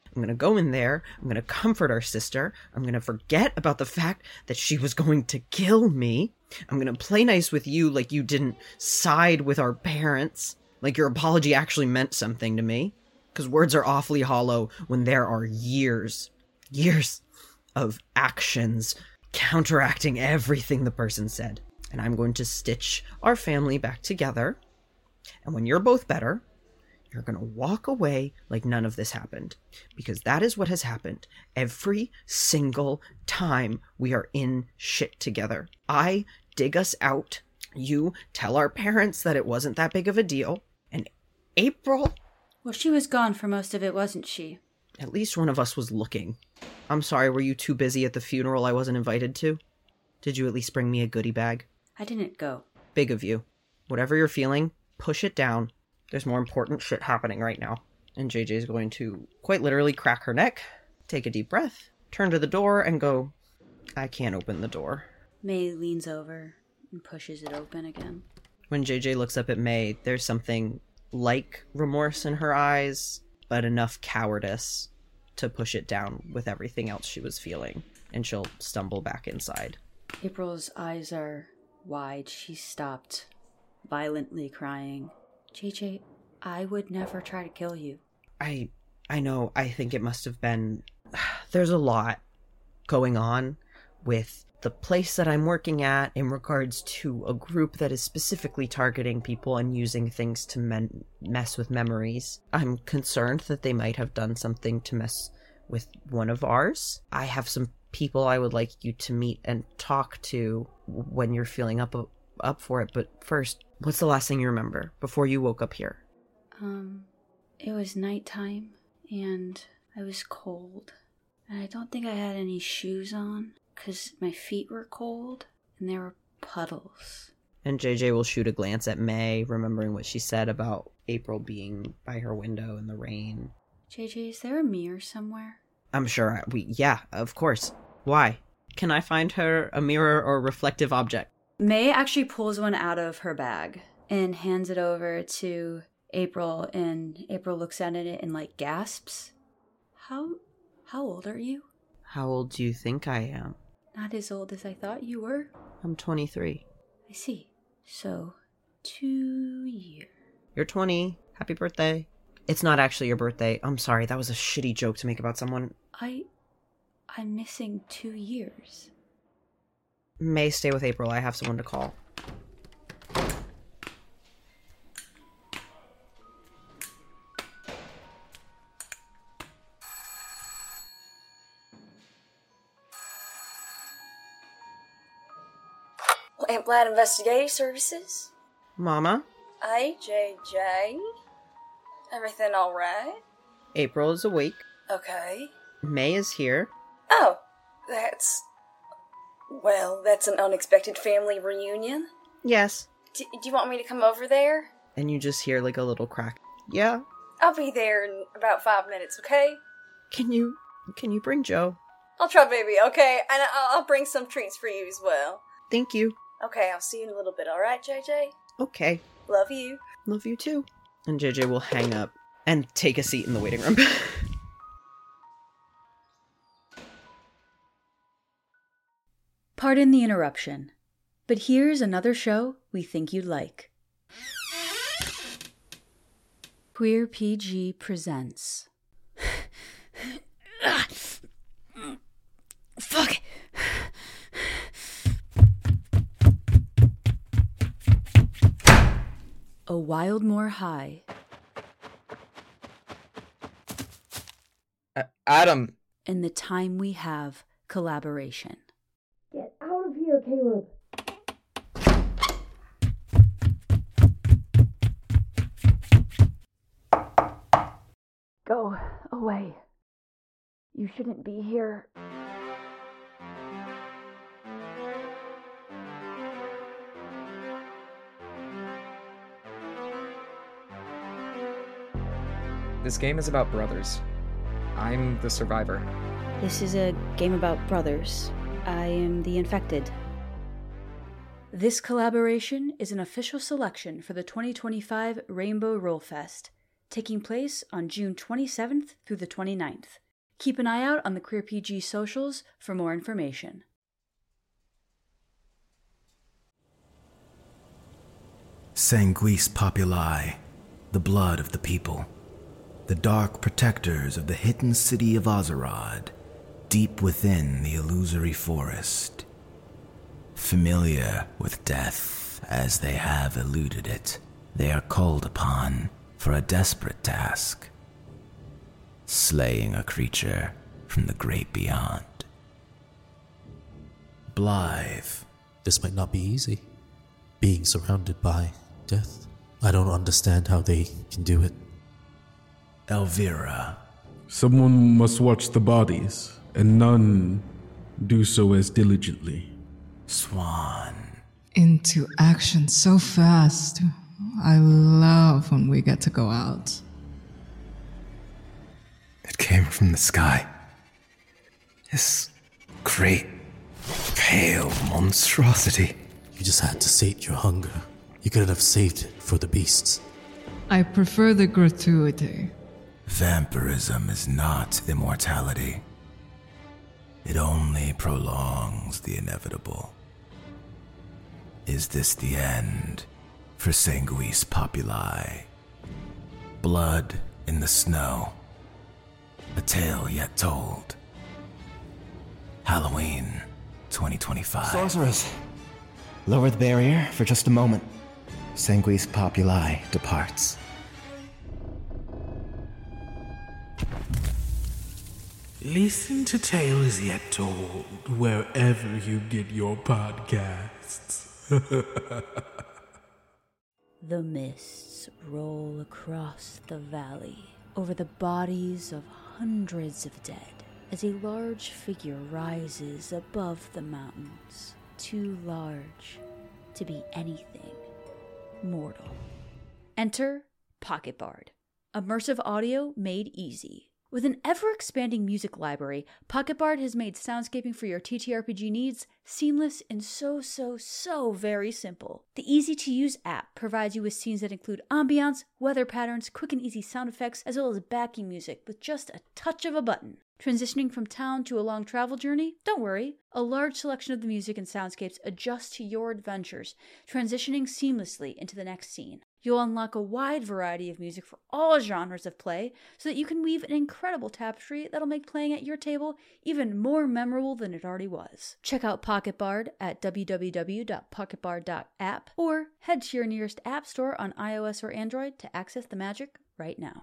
Speaker 4: I'm gonna go in there, I'm gonna comfort our sister, I'm gonna forget about the fact that she was going to kill me, I'm gonna play nice with you like you didn't side with our parents, like your apology actually meant something to me. Because words are awfully hollow when there are years of actions counteracting everything the person said. And I'm going to stitch our family back together. And when you're both better, you're going to walk away like none of this happened. Because that is what has happened every single time we are in shit together. I dig us out. You tell our parents that it wasn't that big of a deal. And April...
Speaker 2: Well, she was gone for most of it, wasn't she?
Speaker 4: At least one of us was looking. I'm sorry, were you too busy at the funeral I wasn't invited to? Did you at least bring me a goodie bag?
Speaker 2: I didn't go.
Speaker 4: Big of you. Whatever you're feeling, push it down. There's more important shit happening right now. And JJ's going to quite literally crack her neck, take a deep breath, turn to the door, and go, I can't open the door.
Speaker 2: May leans over and pushes it open again.
Speaker 4: When JJ looks up at May, there's something like remorse in her eyes, but enough cowardice to push it down with everything else she was feeling, and she'll stumble back inside.
Speaker 2: April's eyes are wide. She stopped, violently crying. JJ, I would never try to kill you.
Speaker 4: I know, I think it must have been... There's a lot going on with the place that I'm working at in regards to a group that is specifically targeting people and using things to mess with memories. I'm concerned that they might have done something to mess with one of ours. I have some people I would like you to meet and talk to when you're feeling up for it. But first, what's the last thing you remember before you woke up here?
Speaker 2: It was nighttime and I was cold. And I don't think I had any shoes on. Because my feet were cold, and there were puddles.
Speaker 4: And JJ will shoot a glance at May, remembering what she said about April being by her window in the rain.
Speaker 2: JJ, is there a mirror somewhere?
Speaker 4: I'm sure yeah, of course. Why? Can I find her a mirror or reflective object?
Speaker 2: May actually pulls one out of her bag and hands it over to April, and April looks at it and, gasps. How old are you?
Speaker 4: How old do you think I am?
Speaker 2: Not as old as I thought you were.
Speaker 4: I'm 23.
Speaker 2: I see. So, 2 years.
Speaker 4: You're 20. Happy birthday. It's not actually your birthday. I'm sorry, that was a shitty joke to make about someone.
Speaker 2: I'm missing 2 years.
Speaker 4: May, stay with April. I have someone to call.
Speaker 6: Lamplight Investigative Services.
Speaker 4: Mama?
Speaker 6: Hey, JJ. Everything all right?
Speaker 4: April is awake.
Speaker 6: Okay.
Speaker 4: May is here.
Speaker 6: Oh, that's an unexpected family reunion.
Speaker 4: Yes.
Speaker 6: Do you want me to come over there?
Speaker 4: And you just hear a little crack. Yeah.
Speaker 6: I'll be there in about 5 minutes, okay?
Speaker 4: Can you bring Joe?
Speaker 6: I'll try, baby, okay? And I'll bring some treats for you as well.
Speaker 4: Thank you.
Speaker 6: Okay, I'll see you in a little bit, alright, JJ?
Speaker 4: Okay.
Speaker 6: Love you.
Speaker 4: Love you too. And JJ will hang up and take a seat in the waiting room.
Speaker 2: Pardon the interruption, but here's another show we think you'd like. Queer PG presents. Fuck. A Wildmoor High.
Speaker 7: Adam.
Speaker 2: And the Time We Have collaboration.
Speaker 6: Get out of here, Caleb.
Speaker 2: Go away. You shouldn't be here.
Speaker 7: This game is about brothers. I'm the survivor.
Speaker 2: This is a game about brothers. I am the infected. This collaboration is an official selection for the 2025 Rainbow Roll Fest, taking place on June 27th through the 29th. Keep an eye out on the Queer PG socials for more information.
Speaker 8: Sanguis Populi, the blood of the people, the dark protectors of the hidden city of Ozerod, deep within the illusory forest. Familiar with death as they have eluded it, they are called upon for a desperate task: slaying a creature from the great beyond. Blythe.
Speaker 9: This might not be easy. Being surrounded by death. I don't understand how they can do it.
Speaker 8: Elvira.
Speaker 10: Someone must watch the bodies, and none do so as diligently.
Speaker 8: Swan.
Speaker 11: Into action so fast. I love when we get to go out.
Speaker 8: It came from the sky. This great, pale monstrosity.
Speaker 9: You just had to sate your hunger. You couldn't have saved it for the beasts.
Speaker 11: I prefer the gratuity.
Speaker 8: Vampirism is not immortality. It only prolongs the inevitable. Is this the end for Sanguis Populi? Blood in the snow. A tale yet told. Halloween 2025.
Speaker 12: Sorceress, lower the barrier for just a moment. Sanguis Populi departs.
Speaker 10: Listen to Tales Yet Told wherever you get your podcasts.
Speaker 2: The mists roll across the valley over the bodies of hundreds of dead as a large figure rises above the mountains, too large to be anything mortal. Enter Pocket Bard, immersive audio made easy. With an ever-expanding music library, Pocket Bard has made soundscaping for your TTRPG needs seamless and so very simple. The easy-to-use app provides you with scenes that include ambiance, weather patterns, quick and easy sound effects, as well as backing music with just a touch of a button. Transitioning from town to a long travel journey? Don't worry. A large selection of the music and soundscapes adjust to your adventures, transitioning seamlessly into the next scene. You'll unlock a wide variety of music for all genres of play so that you can weave an incredible tapestry that'll make playing at your table even more memorable than it already was. Check out Pocket Bard at www.pocketbard.app or head to your nearest app store on iOS or Android to access the magic right now.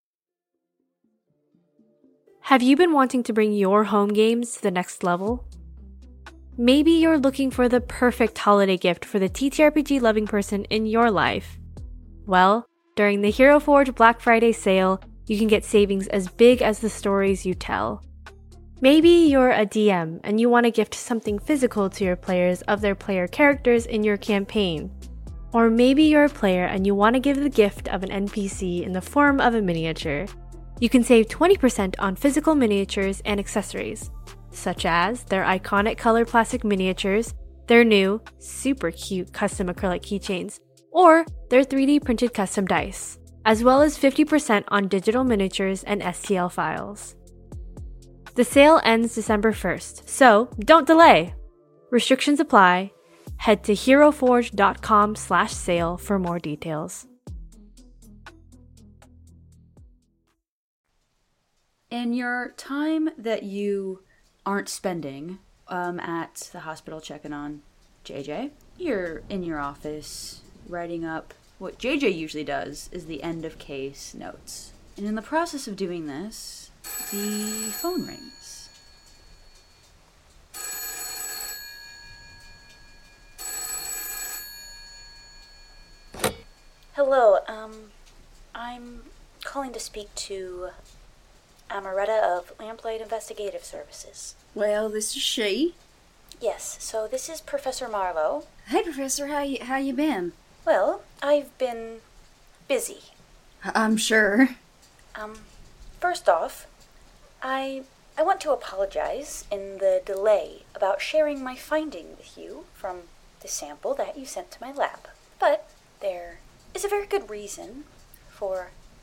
Speaker 13: Have you been wanting to bring your home games to the next level? Maybe you're looking for the perfect holiday gift for the TTRPG loving person in your life. Well, during the Hero Forge Black Friday sale, you can get savings as big as the stories you tell. Maybe you're a DM and you want to gift something physical to your players of their player characters in your campaign. Or maybe you're a player and you want to give the gift of an NPC in the form of a miniature. You can save 20% on physical miniatures and accessories, such as their iconic color plastic miniatures, their new, super cute custom acrylic keychains, or their 3D printed custom dice, as well as 50% on digital miniatures and STL files. The sale ends December 1st, so don't delay! Restrictions apply. Head to heroforge.com/sale for more details.
Speaker 2: In your time that you aren't spending at the hospital checking on JJ, you're in your office writing up what JJ usually does is the end of case notes. And in the process of doing this, the phone rings.
Speaker 14: Hello, I'm calling to speak to Amaretta of Lamplight Investigative Services.
Speaker 6: Well, this is she.
Speaker 14: Yes, so this is Professor Marlowe.
Speaker 6: Hey, Professor, how you been?
Speaker 14: Well, I've been busy.
Speaker 6: I'm sure.
Speaker 14: First off, I want to apologize in the delay about sharing my finding with you from the sample that you sent to my lab. But there is a very good reason for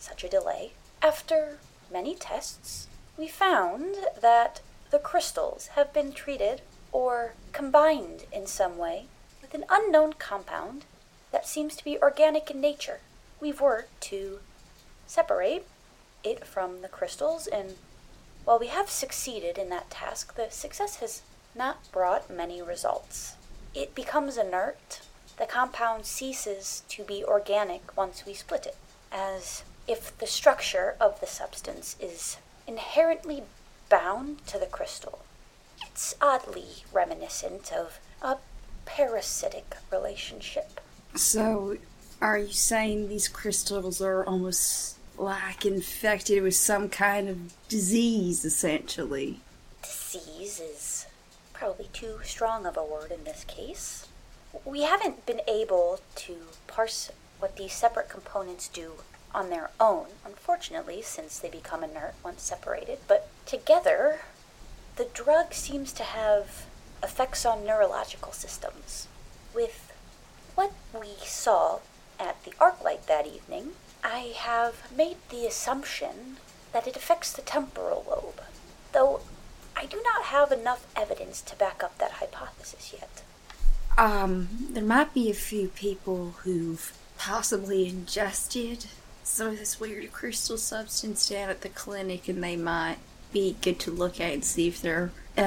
Speaker 14: such a delay. After many tests, we found that the crystals have been treated or combined in some way with an unknown compound that seems to be organic in nature. We've worked to separate it from the crystals, and while we have succeeded in that task, the success has not brought many results. It becomes inert. The compound ceases to be organic once we split it, as if the structure of the substance is inherently bound to the crystal. It's oddly reminiscent of a parasitic relationship.
Speaker 6: So, are you saying these crystals are almost like infected with some kind of disease, essentially?
Speaker 14: Disease is probably too strong of a word in this case. We haven't been able to parse what these separate components do on their own, unfortunately, since they become inert once separated, but together, the drug seems to have effects on neurological systems. With what we saw at the ArcLight that evening, I have made the assumption that it affects the temporal lobe, though I do not have enough evidence to back up that hypothesis yet.
Speaker 6: There might be a few people who've possibly ingested some of this weird crystal substance down at the clinic, and they might be good to look at and see if they're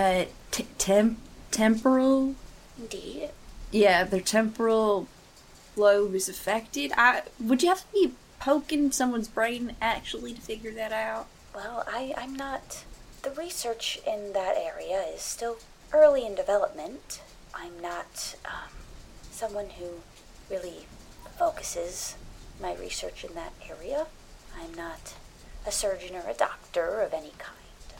Speaker 6: temporal.
Speaker 14: Indeed.
Speaker 6: Yeah, their temporal lobe is affected. Would you have to be poking someone's brain actually to figure that out?
Speaker 14: Well, I'm not. The research in that area is still early in development. I'm not someone who really focuses my research in that area. I'm not a surgeon or a doctor of any kind.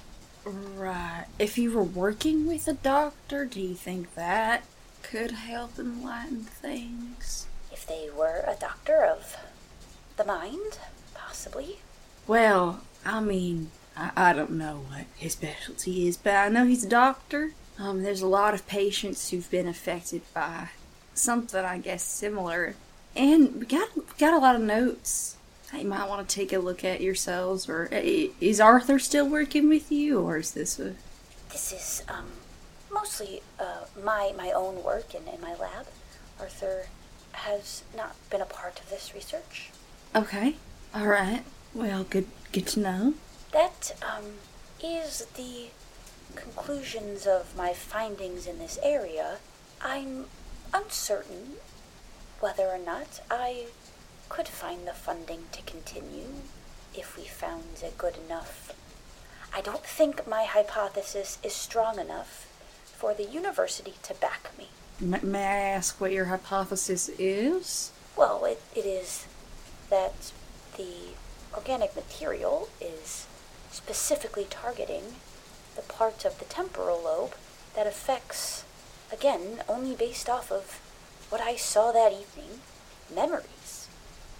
Speaker 6: Right. If you were working with a doctor, do you think that could help enlighten things?
Speaker 14: If they were a doctor of the mind, possibly.
Speaker 6: Well, I mean, I don't know what his specialty is, but I know he's a doctor. There's a lot of patients who've been affected by something, I guess, similar. And we got a lot of notes that you might want to take a look at yourselves. Or is Arthur still working with you, or is this a...
Speaker 14: This is mostly my own work in my lab. Arthur has not been a part of this research.
Speaker 6: Okay. All right. Well, good to know.
Speaker 14: That is the conclusions of my findings in this area. I'm uncertain whether or not I could find the funding to continue if we found a good enough. I don't think my hypothesis is strong enough for the university to back me.
Speaker 6: May I ask what your hypothesis is?
Speaker 14: Well, it is that the organic material is specifically targeting the part of the temporal lobe that affects, again, only based off of what I saw that evening, memories.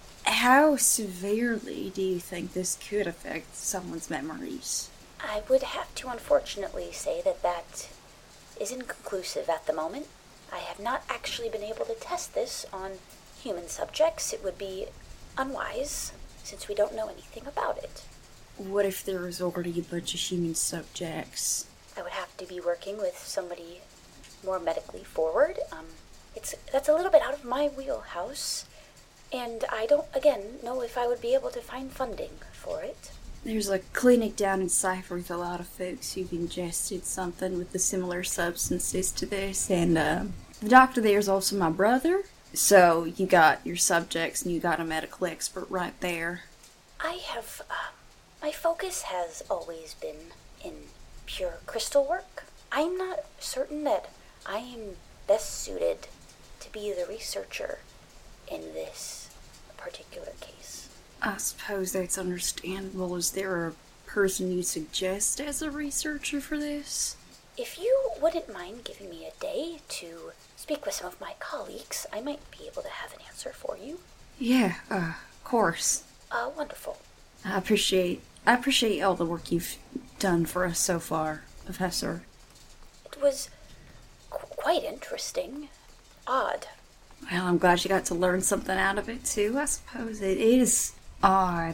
Speaker 6: How severely do you think this could affect someone's memories?
Speaker 14: I would have to unfortunately say that is inconclusive at the moment. I have not actually been able to test this on human subjects. It would be unwise, since we don't know anything about it.
Speaker 6: What if there was already a bunch of human subjects?
Speaker 14: I would have to be working with somebody more medically forward. That's a little bit out of my wheelhouse, and I don't, again, know if I would be able to find funding for it.
Speaker 6: There's a clinic down in Cypher with a lot of folks who've ingested something with the similar substances to this, and the doctor there is also my brother. So you got your subjects and you got a medical expert right there.
Speaker 14: I have, my focus has always been in pure crystal work. I'm not certain that I am best suited to be the researcher in this particular case.
Speaker 6: I suppose that's understandable. Is there a person you'd suggest as a researcher for this?
Speaker 14: If you wouldn't mind giving me a day to speak with some of my colleagues, I might be able to have an answer for you.
Speaker 6: Yeah, of course.
Speaker 14: Wonderful.
Speaker 6: I appreciate all the work you've done for us so far, Professor.
Speaker 14: It was quite interesting. Odd.
Speaker 6: Well, I'm glad you got to learn something out of it, too. I suppose it is odd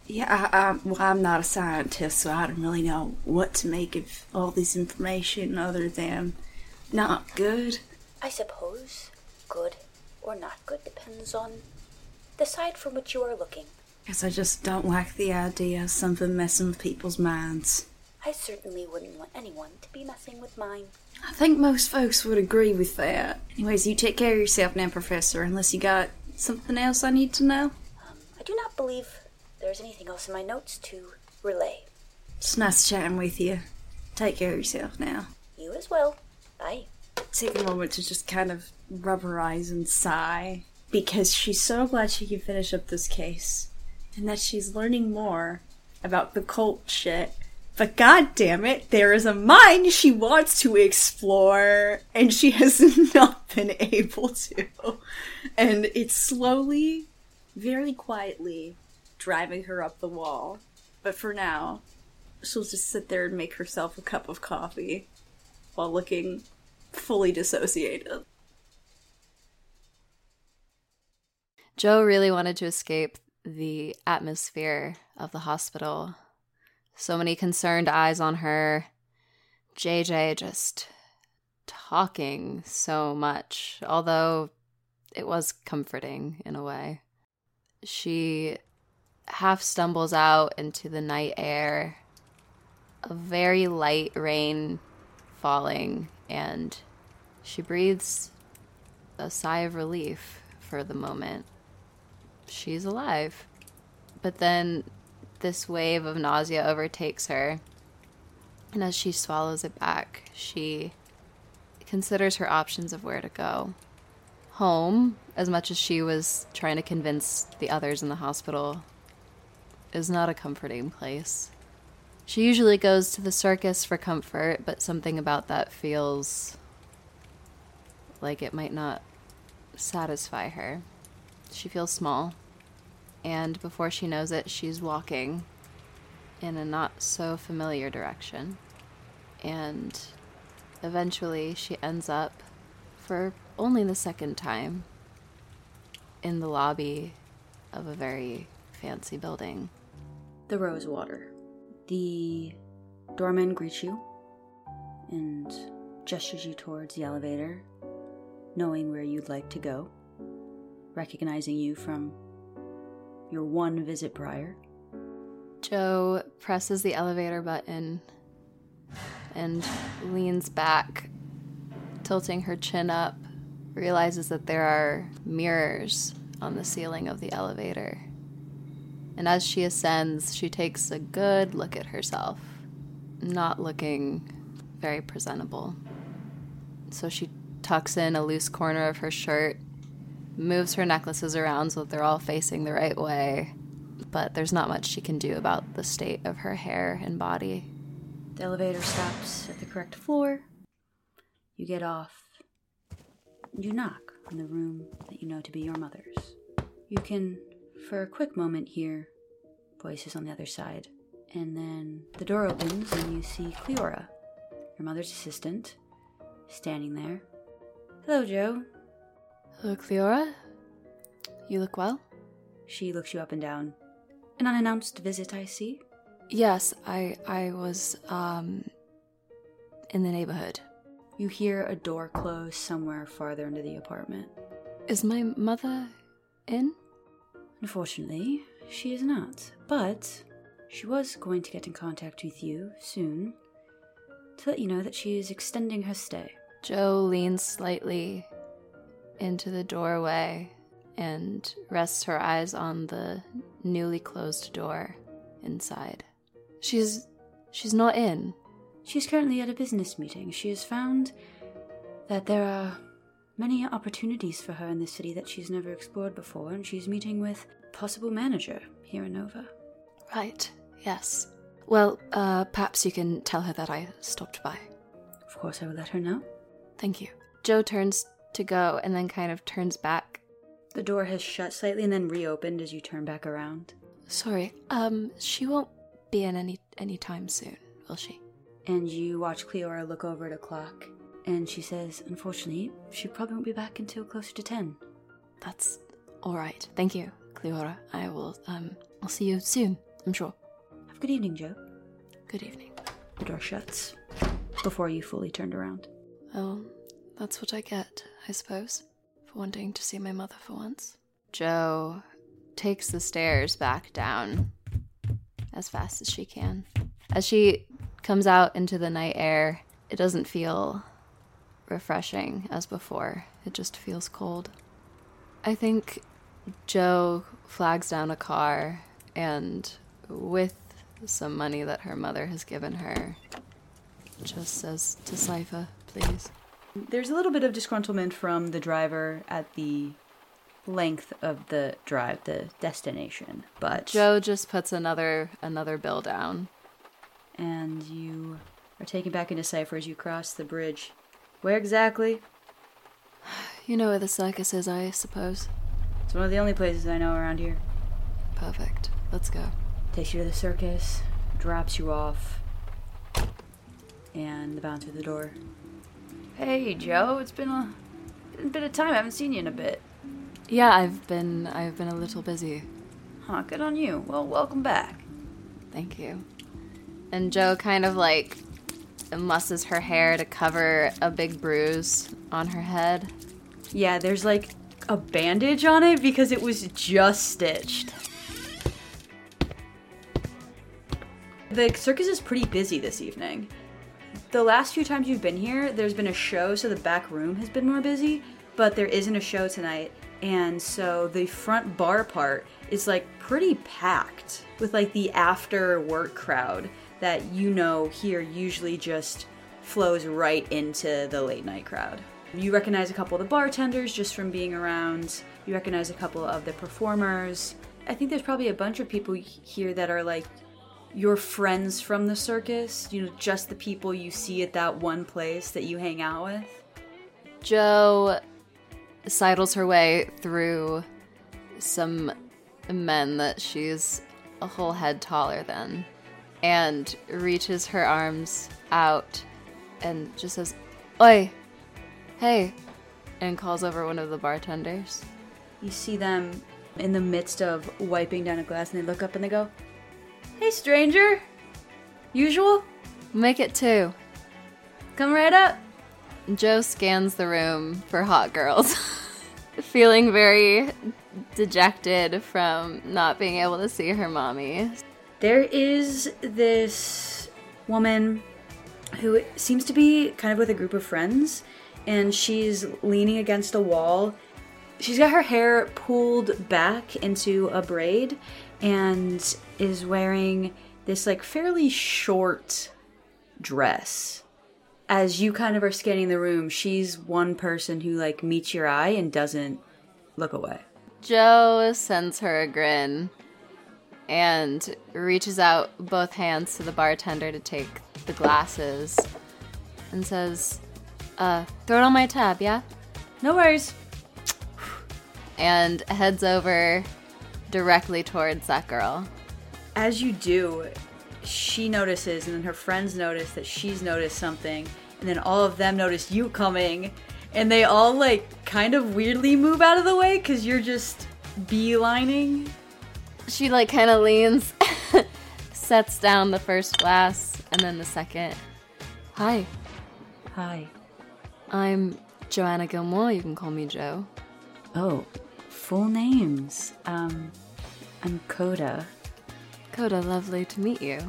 Speaker 6: Yeah, I'm not a scientist, so I don't really know what to make of all this information other than not good.
Speaker 14: I suppose good or not good depends on the side from which you are looking.
Speaker 6: Guess I just don't like the idea of something messing with people's minds.
Speaker 14: I certainly wouldn't want anyone to be messing with mine.
Speaker 6: I think most folks would agree with that. Anyways, you take care of yourself now, Professor, unless you got something else I need to know.
Speaker 14: I do not believe there's anything else in my notes to relay.
Speaker 6: It's nice chatting with you. Take care of yourself now.
Speaker 14: You as well. Bye.
Speaker 6: Take a moment to just kind of rub her eyes and sigh, because she's so glad she can finish up this case, and that she's learning more about the cult shit. But god damn it, there is a mind she wants to explore, and she has not been able to. And it's slowly, very quietly, driving her up the wall. But for now, she'll just sit there and make herself a cup of coffee while looking fully dissociated.
Speaker 5: Joe really wanted to escape the atmosphere of the hospital. So many concerned eyes on her. JJ just talking so much, although it was comforting in a way. She half stumbles out into the night air, a very light rain falling, and she breathes a sigh of relief for the moment. She's alive. But then this wave of nausea overtakes her, and as she swallows it back, she considers her options of where to go. Home, as much as she was trying to convince the others in the hospital, is not a comforting place. She usually goes to the circus for comfort, but something about that feels like it might not satisfy her. She feels small, and before she knows it, she's walking in a not so familiar direction. And eventually she ends up, for only the second time, in the lobby of a very fancy building.
Speaker 2: The Rosewater. The doorman greets you and gestures you towards the elevator, knowing where you'd like to go, recognizing you from your one visit prior.
Speaker 5: Joe presses the elevator button and leans back, tilting her chin up, realizes that there are mirrors on the ceiling of the elevator. And as she ascends, she takes a good look at herself, not looking very presentable. So she tucks in a loose corner of her shirt, moves her necklaces around so that they're all facing the right way, but there's not much she can do about the state of her hair and body.
Speaker 2: The elevator stops at the correct floor. You get off. You knock on the room that you know to be your mother's. You can, for a quick moment, hear voices on the other side. And then the door opens and you see Cleora, your mother's assistant, standing there. Hello, Joe.
Speaker 5: Hello, Cleora. You look well?
Speaker 2: She looks you up and down. An unannounced visit, I see.
Speaker 5: Yes, I was, in the neighborhood.
Speaker 2: You hear a door close somewhere farther into the apartment.
Speaker 5: Is my mother in?
Speaker 2: Unfortunately, she is not. But she was going to get in contact with you soon to let you know that she is extending her stay.
Speaker 5: Joe leans slightly into the doorway and rests her eyes on the newly closed door inside. She's not in.
Speaker 2: She's currently at a business meeting. She has found that there are many opportunities for her in the city that she's never explored before, and she's meeting with a possible manager here in Nova.
Speaker 5: Right, yes. Well, perhaps you can tell her that I stopped by.
Speaker 2: Of course, I will let her know.
Speaker 5: Thank you. Joe turns to go and then kind of turns back.
Speaker 2: The door has shut slightly and then reopened as you turn back around.
Speaker 5: Sorry, she won't be in any time soon, will she?
Speaker 2: And you watch Cleora look over at a clock, and she says, unfortunately, she probably won't be back until closer to 10.
Speaker 5: That's all right. Thank you, Cleora. I will, I'll see you soon. I'm sure.
Speaker 2: Have a good evening, Joe.
Speaker 5: Good evening.
Speaker 2: The door shuts before you fully turned around.
Speaker 5: Oh, that's what I get, I suppose, for wanting to see my mother for once. Jo takes the stairs back down as fast as she can. As she comes out into the night air, it doesn't feel refreshing as before. It just feels cold. I think Jo flags down a car and, with some money that her mother has given her, just says to Sypha, please.
Speaker 2: There's a little bit of disgruntlement from the driver at the length of the drive, the destination, but
Speaker 5: Jo just puts another bill down.
Speaker 2: And you are taken back into Cypher as you cross the bridge. Where exactly?
Speaker 5: You know where the circus is, I suppose.
Speaker 2: It's one of the only places I know around here.
Speaker 5: Perfect. Let's go.
Speaker 2: Takes you to the circus, drops you off, and bounce through the door. Hey, Joe, it's been a bit of time. I haven't seen you in a bit.
Speaker 5: Yeah, I've been a little busy.
Speaker 2: Huh, good on you. Well, welcome back.
Speaker 5: Thank you. And Jo kind of like musses her hair to cover a big bruise on her head.
Speaker 2: Yeah, there's like a bandage on it because it was just stitched. The circus is pretty busy this evening. The last few times you've been here, there's been a show, so the back room has been more busy, but there isn't a show tonight, and so the front bar part is like pretty packed with like the after work crowd that here usually just flows right into the late night crowd. You recognize a couple of the bartenders just from being around. You recognize a couple of the performers. I think there's probably a bunch of people here that are like your friends from the circus, just the people you see at that one place that you hang out with.
Speaker 5: Jo sidles her way through some men that she's a whole head taller than and reaches her arms out and just says, "Oi, hey," and calls over one of the bartenders.
Speaker 2: You see them in the midst of wiping down a glass and they look up and they go, "Hey, stranger. Usual?
Speaker 5: Make it 2.
Speaker 2: Come right up."
Speaker 5: Jo scans the room for hot girls, feeling very dejected from not being able to see her mommy.
Speaker 2: There is this woman who seems to be kind of with a group of friends, and she's leaning against a wall. She's got her hair pulled back into a braid and is wearing this like fairly short dress. As you kind of are scanning the room, she's one person who like meets your eye and doesn't look away.
Speaker 5: Jo sends her a grin and reaches out both hands to the bartender to take the glasses and says, throw it on my tab, yeah?
Speaker 2: No worries.
Speaker 5: And heads over directly towards that girl.
Speaker 2: As you do, she notices, and then her friends notice that she's noticed something, and then all of them notice you coming, and they all like kind of weirdly move out of the way because you're just beelining.
Speaker 5: She like kind of leans, sets down the first glass, and then the second. Hi.
Speaker 2: Hi.
Speaker 5: I'm Joanna Gilmore. You can call me Jo.
Speaker 2: Oh, full names. I'm Coda.
Speaker 5: Coda, lovely to meet you.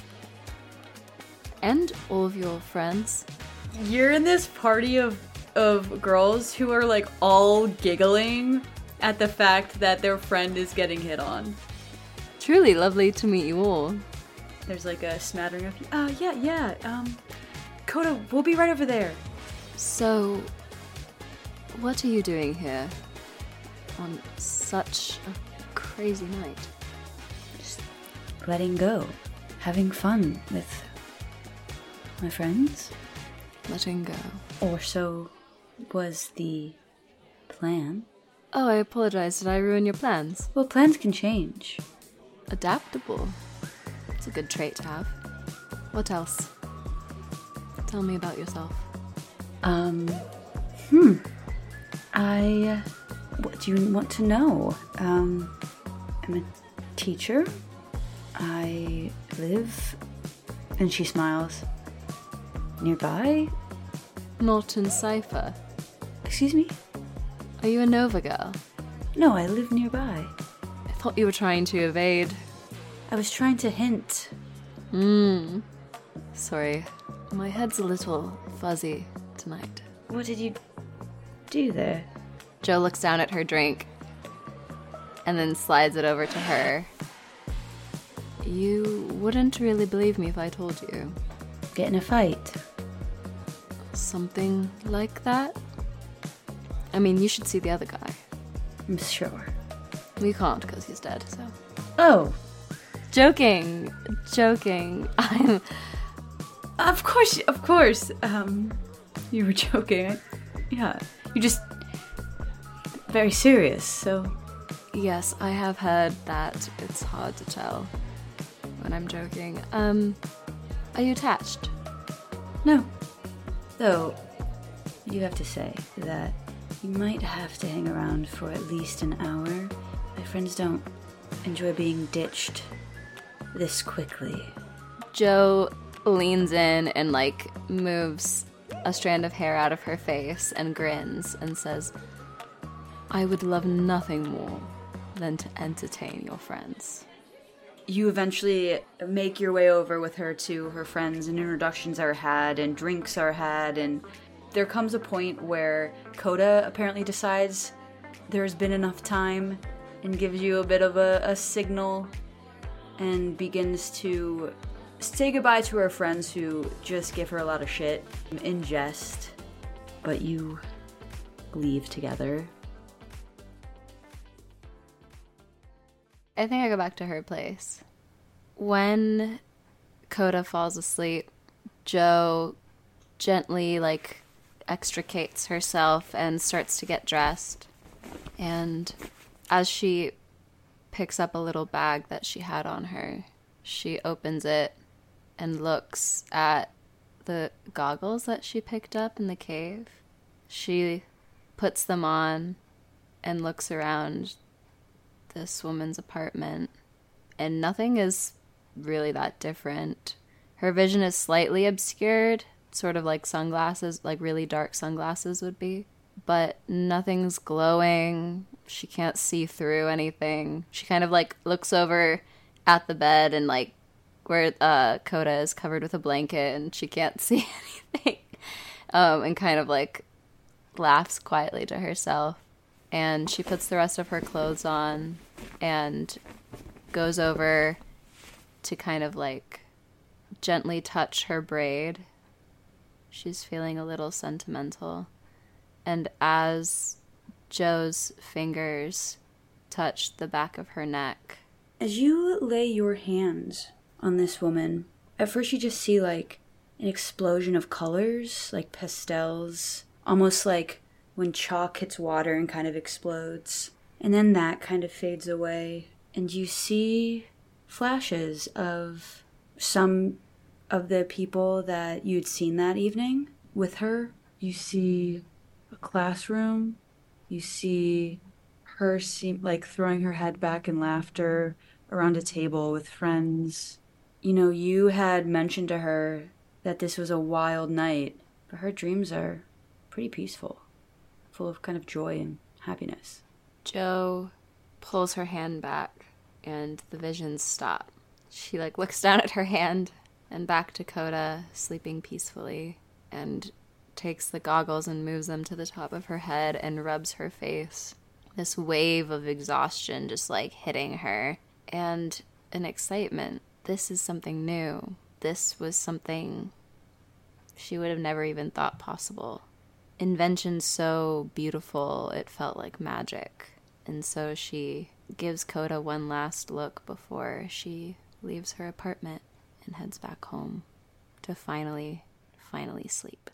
Speaker 5: And all of your friends.
Speaker 2: You're in this party of girls who are like all giggling at the fact that their friend is getting hit on.
Speaker 5: Truly lovely to meet you all.
Speaker 2: There's like a smattering of, yeah. Coda, we'll be right over there.
Speaker 5: So, what are you doing here on such a crazy night?
Speaker 2: Just letting go. Having fun with my friends.
Speaker 5: Letting go.
Speaker 2: Or so was the plan.
Speaker 5: Oh, I apologize. Did I ruin your plans?
Speaker 2: Well, plans can change.
Speaker 5: Adaptable. It's a good trait to have. What else? Tell me about yourself.
Speaker 2: What do you want to know? I'm a teacher. I live, and she smiles, nearby?
Speaker 5: Not in Cypher.
Speaker 2: Excuse me?
Speaker 5: Are you a Nova girl?
Speaker 2: No, I live nearby.
Speaker 5: I thought you were trying to evade.
Speaker 2: I was trying to hint.
Speaker 5: Sorry, my head's a little fuzzy tonight.
Speaker 2: What did you do there?
Speaker 5: Jo looks down at her drink and then slides it over to her. You wouldn't really believe me if I told you.
Speaker 2: Get in a fight?
Speaker 5: Something like that? I mean, you should see the other guy.
Speaker 2: I'm sure.
Speaker 5: We can't because he's dead, so.
Speaker 2: Oh.
Speaker 5: Joking. I'm...
Speaker 2: Of course. You were joking. Yeah. You're just very serious, so.
Speaker 5: Yes, I have heard that it's hard to tell when I'm joking. Are you attached?
Speaker 2: No. Though, you have to say that you might have to hang around for at least an hour. My friends don't enjoy being ditched this quickly.
Speaker 5: Jo leans in and, moves a strand of hair out of her face and grins and says, I would love nothing more than to entertain your friends.
Speaker 2: You eventually make your way over with her to her friends, and introductions are had, and drinks are had, and there comes a point where Coda apparently decides there's been enough time and gives you a bit of a signal and begins to say goodbye to her friends who just give her a lot of shit in jest, but you leave together.
Speaker 5: I think I go back to her place. When Coda falls asleep, Jo gently, extricates herself and starts to get dressed. And as she picks up a little bag that she had on her, she opens it and looks at the goggles that she picked up in the cave. She puts them on and looks around this woman's apartment, and nothing is really that different. Her vision is slightly obscured, sort of like sunglasses, like really dark sunglasses would be, but nothing's glowing. She can't see through anything. She kind of looks over at the bed and where Coda is covered with a blanket and she can't see anything, and kind of laughs quietly to herself. And she puts the rest of her clothes on and goes over to kind of gently touch her braid. She's feeling a little sentimental. And as Jo's fingers touch the back of her neck,
Speaker 2: as you lay your hands on this woman, at first you just see an explosion of colors, like pastels, almost like when chalk hits water and kind of explodes. And then that kind of fades away. And you see flashes of some of the people that you'd seen that evening with her. You see a classroom. You see her throwing her head back in laughter around a table with friends. You had mentioned to her that this was a wild night, but her dreams are pretty peaceful, full of kind of joy and happiness.
Speaker 5: Jo pulls her hand back and the visions stop. She looks down at her hand and back to Coda, sleeping peacefully, and takes the goggles and moves them to the top of her head and rubs her face. This wave of exhaustion just hitting her, and an excitement. This is something new. This was something she would have never even thought possible. Invention so beautiful, it felt like magic. And so she gives Coda one last look before she leaves her apartment and heads back home to finally sleep.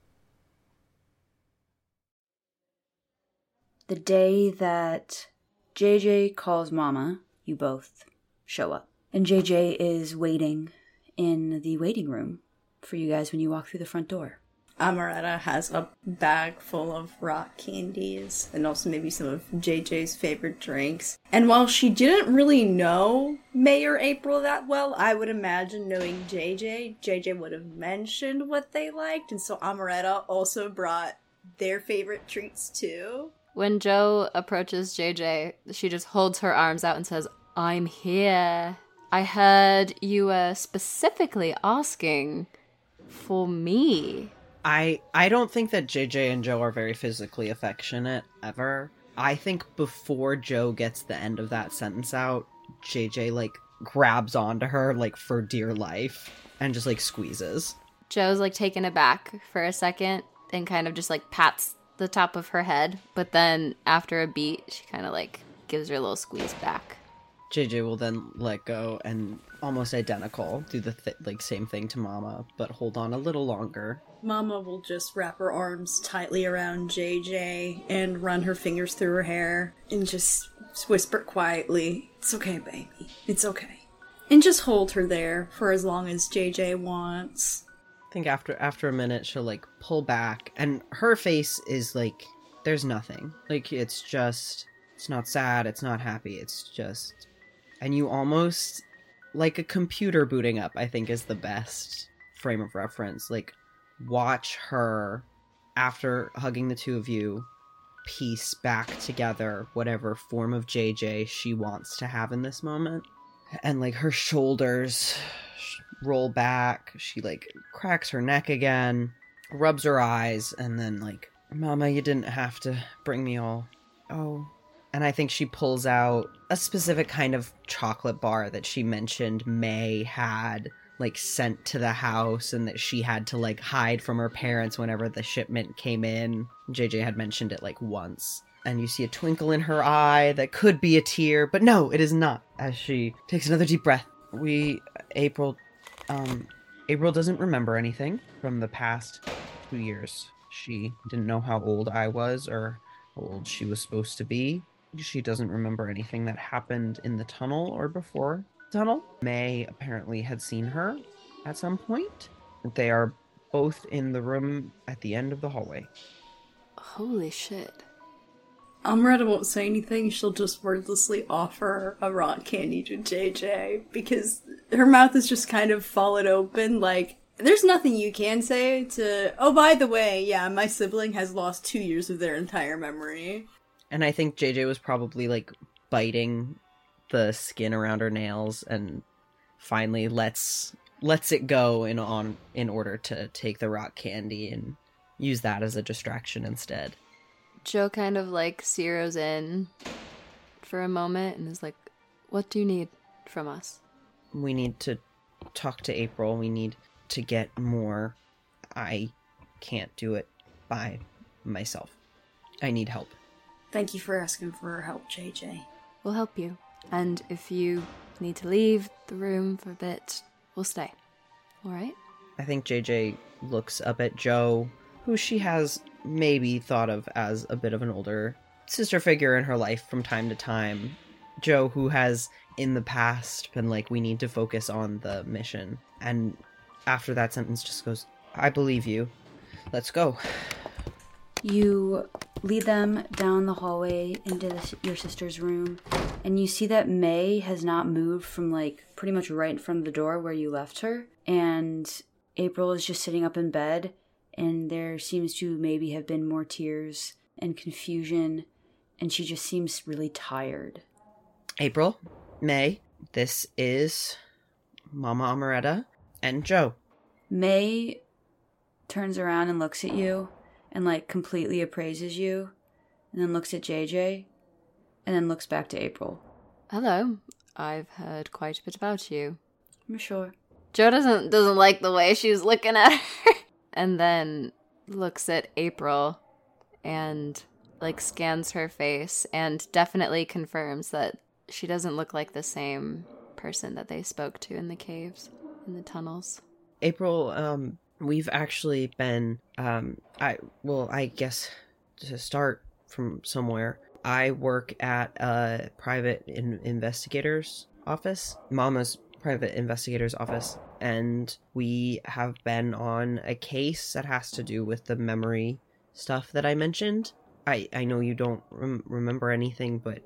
Speaker 2: The day that JJ calls Mama, you both show up. And JJ is waiting in the waiting room for you guys when you walk through the front door.
Speaker 3: Amaretta has a bag full of rock candies and also maybe some of JJ's favorite drinks. And while she didn't really know May or April that well, I would imagine knowing JJ would have mentioned what they liked. And so Amaretta also brought their favorite treats too.
Speaker 5: When Joe approaches JJ, she just holds her arms out and says, "I'm here. I heard you were specifically asking for me."
Speaker 4: I don't think that JJ and Joe are very physically affectionate, ever. I think before Joe gets the end of that sentence out, JJ, like, grabs onto her, like, for dear life, and just, like, squeezes.
Speaker 5: Joe's, like, taken aback for a second and kind of just, like, pats the top of her head, but then after a beat, she kind of, like, gives her a little squeeze back.
Speaker 4: JJ will then let go and, almost identical, do the same thing to Mama, but hold on a little longer.
Speaker 3: Mama will just wrap her arms tightly around JJ and run her fingers through her hair and just whisper quietly, "It's okay, baby. It's okay." And just hold her there for as long as JJ wants.
Speaker 4: I think after a minute, she'll, like, pull back, and her face is, like, there's nothing. Like, it's not sad, it's not happy, it's just... And you almost, like a computer booting up, I think is the best frame of reference. Like, watch her, after hugging the two of you, piece back together whatever form of JJ she wants to have in this moment. And, like, her shoulders roll back, she, like, cracks her neck again, rubs her eyes, and then, like, "Mama, you didn't have to bring me all... Oh..." And I think she pulls out a specific kind of chocolate bar that she mentioned May had, like, sent to the house and that she had to, like, hide from her parents whenever the shipment came in. JJ had mentioned it, like, once. And you see a twinkle in her eye that could be a tear, but no, it is not, as she takes another deep breath. April doesn't remember anything from the past 2 years. She didn't know how old I was or how old she was supposed to be. She doesn't remember anything that happened in the tunnel or before the tunnel. May apparently had seen her at some point. They are both in the room at the end of the hallway.
Speaker 5: Holy shit.
Speaker 3: Amaretta won't say anything, she'll just wordlessly offer a rock candy to JJ, because her mouth is just kind of fallen open, like, there's nothing you can say to, "Oh, by the way, yeah, my sibling has lost 2 years of their entire memory."
Speaker 4: And I think JJ was probably, like, biting the skin around her nails and finally lets it go in order to take the rock candy and use that as a distraction instead.
Speaker 5: Joe kind of, like, zeroes in for a moment and is like, "What do you need from us?"
Speaker 4: We need to talk to April. We need to get more. I can't do it by myself. I need help.
Speaker 6: Thank you for asking for her help, JJ.
Speaker 5: We'll help you. And if you need to leave the room for a bit, we'll stay. All right?
Speaker 4: I think JJ looks up at Joe, who she has maybe thought of as a bit of an older sister figure in her life from time to time. Joe, who has in the past been like, "We need to focus on the mission." And after that sentence just goes, "I believe you. Let's go."
Speaker 2: You lead them down the hallway into your sister's room, and you see that May has not moved from, like, pretty much right in front of the door where you left her, and April is just sitting up in bed, and there seems to maybe have been more tears and confusion, and she just seems really tired.
Speaker 4: April, May, this is Mama Amaretta and Joe.
Speaker 2: May turns around and looks at you and, like, completely appraises you, and then looks at JJ, and then looks back to April.
Speaker 5: "Hello. I've heard quite a bit about you."
Speaker 2: I'm sure.
Speaker 5: Joe doesn't like the way she's looking at her. And then looks at April and, like, scans her face and definitely confirms that she doesn't look like the same person that they spoke to in the caves, in the tunnels.
Speaker 4: April, we've actually been, I guess to start from somewhere, I work at a private investigator's office. Mama's private investigator's office, and we have been on a case that has to do with the memory stuff that I mentioned. I know you don't remember anything, but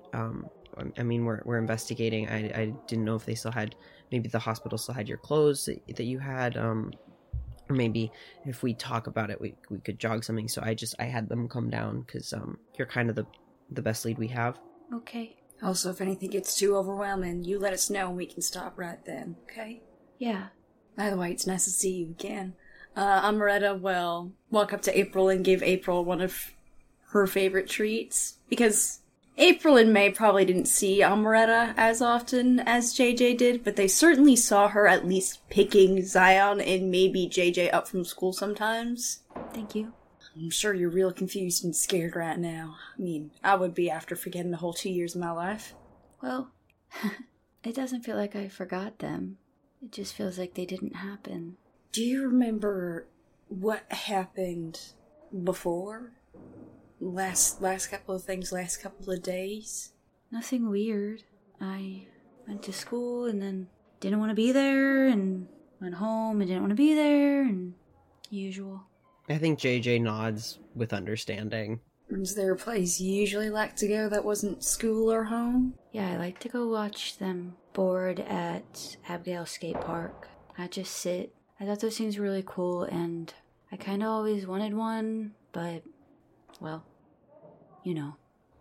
Speaker 4: I mean, we're investigating. I didn't know if they still had, maybe the hospital still had your clothes that you had, or maybe if we talk about it, we could jog something. So I had them come down because you're kind of the best lead we have.
Speaker 6: Okay. Also, if anything gets too overwhelming, you let us know and we can stop right then, okay?
Speaker 2: Yeah.
Speaker 6: By the way, it's nice to see you again. Amaretta will walk up to April and give April one of her favorite treats, because April and May probably didn't see Amaretta as often as JJ did, but they certainly saw her at least picking Zion and maybe JJ up from school sometimes.
Speaker 2: Thank you.
Speaker 6: I'm sure you're real confused and scared right now. I mean, I would be after forgetting the whole 2 years of my life.
Speaker 2: Well, it doesn't feel like I forgot them. It just feels like they didn't happen.
Speaker 6: Do you remember what happened before? Last couple of things, last couple of days?
Speaker 2: Nothing weird. I went to school and then didn't want to be there, and went home and didn't want to be there, and usual.
Speaker 4: I think JJ nods with understanding.
Speaker 6: Is there a place you usually like to go that wasn't school or home?
Speaker 2: Yeah, I like to go watch them board at Abigail Skate Park. I just sit. I thought those things were really cool, and I kind of always wanted one, but, well, you know,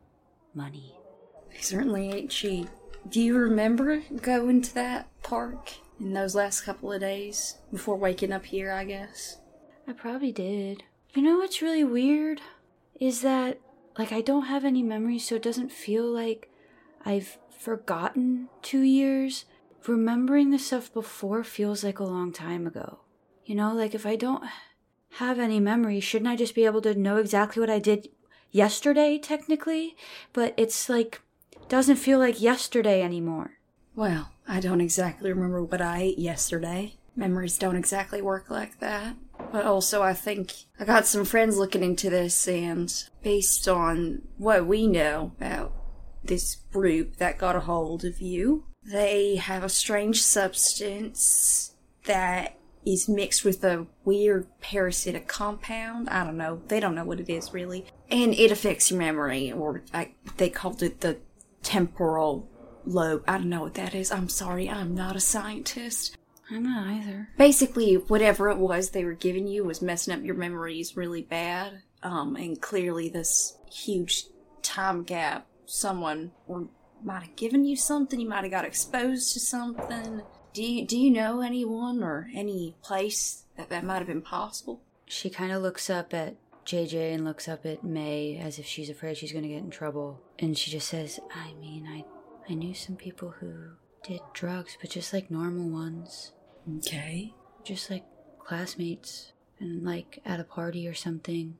Speaker 2: money.
Speaker 6: They certainly ain't cheap. Do you remember going to that park in those last couple of days? Before waking up here, I guess?
Speaker 2: I probably did. You know what's really weird? Is that, like, I don't have any memories, so it doesn't feel like I've forgotten 2 years. Remembering the stuff before feels like a long time ago. You know, like, if I don't have any memories, shouldn't I just be able to know exactly what I did yesterday, technically? But it's like, doesn't feel like yesterday anymore.
Speaker 6: Well, I don't exactly remember what I ate yesterday. Memories don't exactly work like that. But also, I think I got some friends looking into this, and based on what we know about this group that got a hold of you, they have a strange substance that is mixed with a weird parasitic compound. I don't know. They don't know what it is, really. And it affects your memory, or they called it the temporal lobe. I don't know what that is. I'm sorry, I'm not a scientist.
Speaker 2: I'm not either.
Speaker 6: Basically, whatever it was they were giving you was messing up your memories really bad. And clearly this huge time gap, someone might have given you something, you might have got exposed to something. Do you know anyone or any place that might have been possible?
Speaker 2: She kind of looks up at JJ and looks up at May as if she's afraid she's going to get in trouble. And she just says, I mean, I knew some people who did drugs, but just like normal ones.
Speaker 6: Okay.
Speaker 2: Just like classmates, and like at a party or something.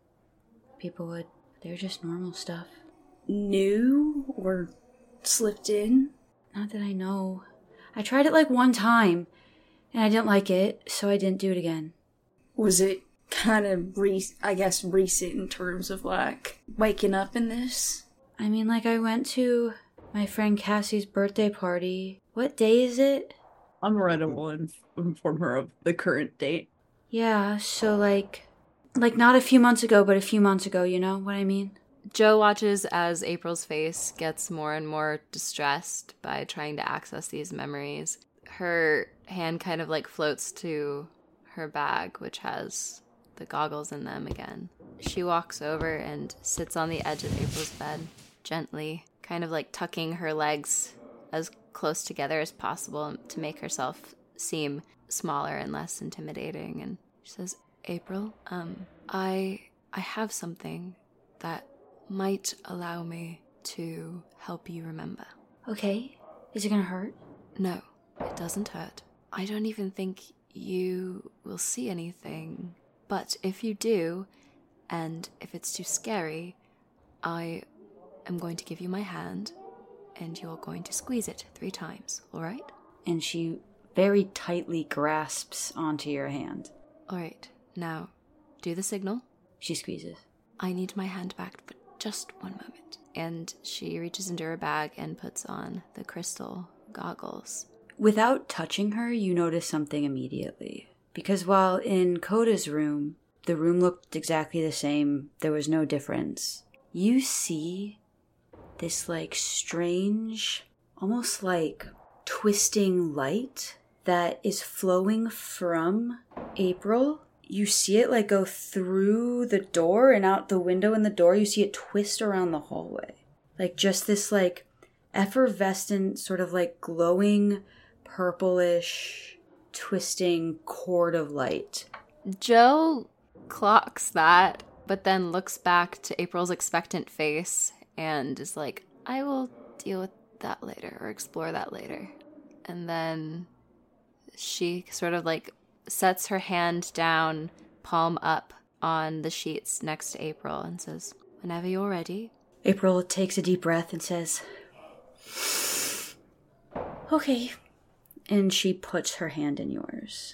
Speaker 2: They're just normal stuff.
Speaker 6: New or slipped in?
Speaker 2: Not that I know. I tried it like one time, and I didn't like it, so I didn't do it again.
Speaker 6: Was it kind of, recent in terms of like waking up in this?
Speaker 2: I mean, like I went to my friend Cassie's birthday party. What day is it?
Speaker 3: Amaretta will inform her of the current date.
Speaker 2: Yeah, so like not a few months ago, but a few months ago, you know what I mean?
Speaker 5: Joe watches as April's face gets more and more distressed by trying to access these memories. Her hand kind of like floats to her bag, which has the goggles in them again. She walks over and sits on the edge of April's bed, gently, kind of like tucking her legs as close together as possible to make herself seem smaller and less intimidating. And she says, April, I have something that might allow me to help you remember.
Speaker 2: Okay. Is it gonna hurt?
Speaker 5: No, it doesn't hurt. I don't even think you will see anything. But if you do, and if it's too scary, I am going to give you my hand, and you're going to squeeze it 3 times, all right?
Speaker 2: And she very tightly grasps onto your hand.
Speaker 5: All right, now, do the signal.
Speaker 2: She squeezes.
Speaker 5: I need my hand back for just 1 moment. And she reaches into her bag and puts on the crystal goggles.
Speaker 2: Without touching her, you notice something immediately. Because while in Coda's room, the room looked exactly the same, there was no difference. You see this like strange, almost like twisting light that is flowing from April. You see it like go through the door and out the window in the door. You see it twist around the hallway. Like just this like effervescent sort of like glowing purplish twisting cord of light.
Speaker 5: Joe clocks that, but then looks back to April's expectant face and is like, I will deal with that later or explore that later. And then she sort of like sets her hand down, palm up on the sheets next to April and says, whenever you're ready.
Speaker 2: April takes a deep breath and says, okay. And she puts her hand in yours.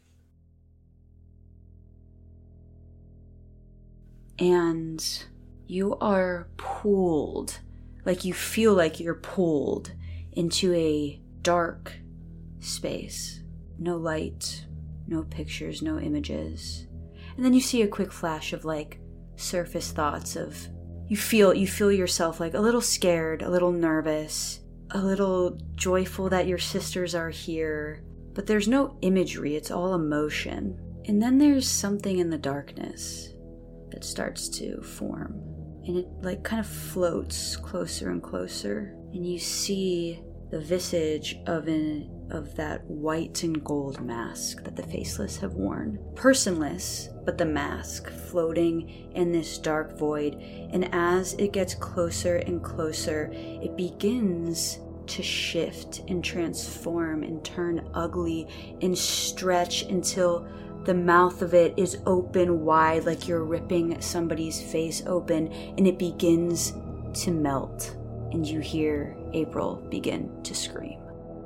Speaker 2: And you are pulled, like you feel like you're pulled into a dark space. No light, no pictures, no images. And then you see a quick flash of like surface thoughts of you feel yourself like a little scared, a little nervous, a little joyful that your sisters are here, but there's no imagery, it's all emotion. And then there's something in the darkness that starts to form, and it like kind of floats closer and closer, and you see the visage of that white and gold mask that the Faceless have worn. Personless, but the mask floating in this dark void, and as it gets closer and closer, it begins to shift and transform and turn ugly and stretch until the mouth of it is open wide like you're ripping somebody's face open, and it begins to melt, and you hear April begin to scream.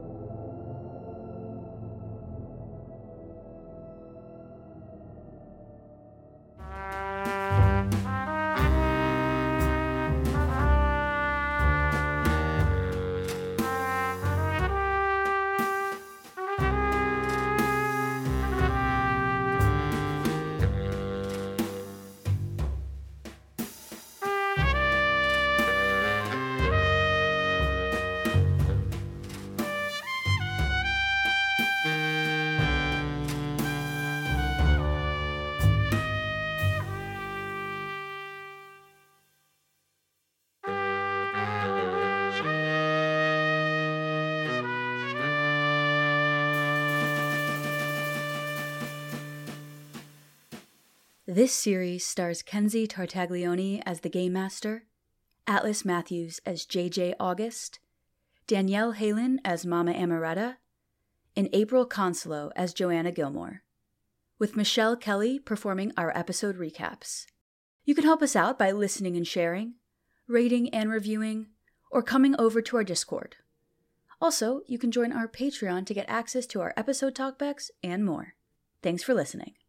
Speaker 2: This series stars Kenzie Tartaglione as the Game Master, Atlas Matthews as JJ August, Danielle Halen as Mama Amaretta, and April Consolo as Joanna Gilmore, with Michelle Kelly performing our episode recaps. You can help us out by listening and sharing, rating and reviewing, or coming over to our Discord. Also, you can join our Patreon to get access to our episode talkbacks and more. Thanks for listening.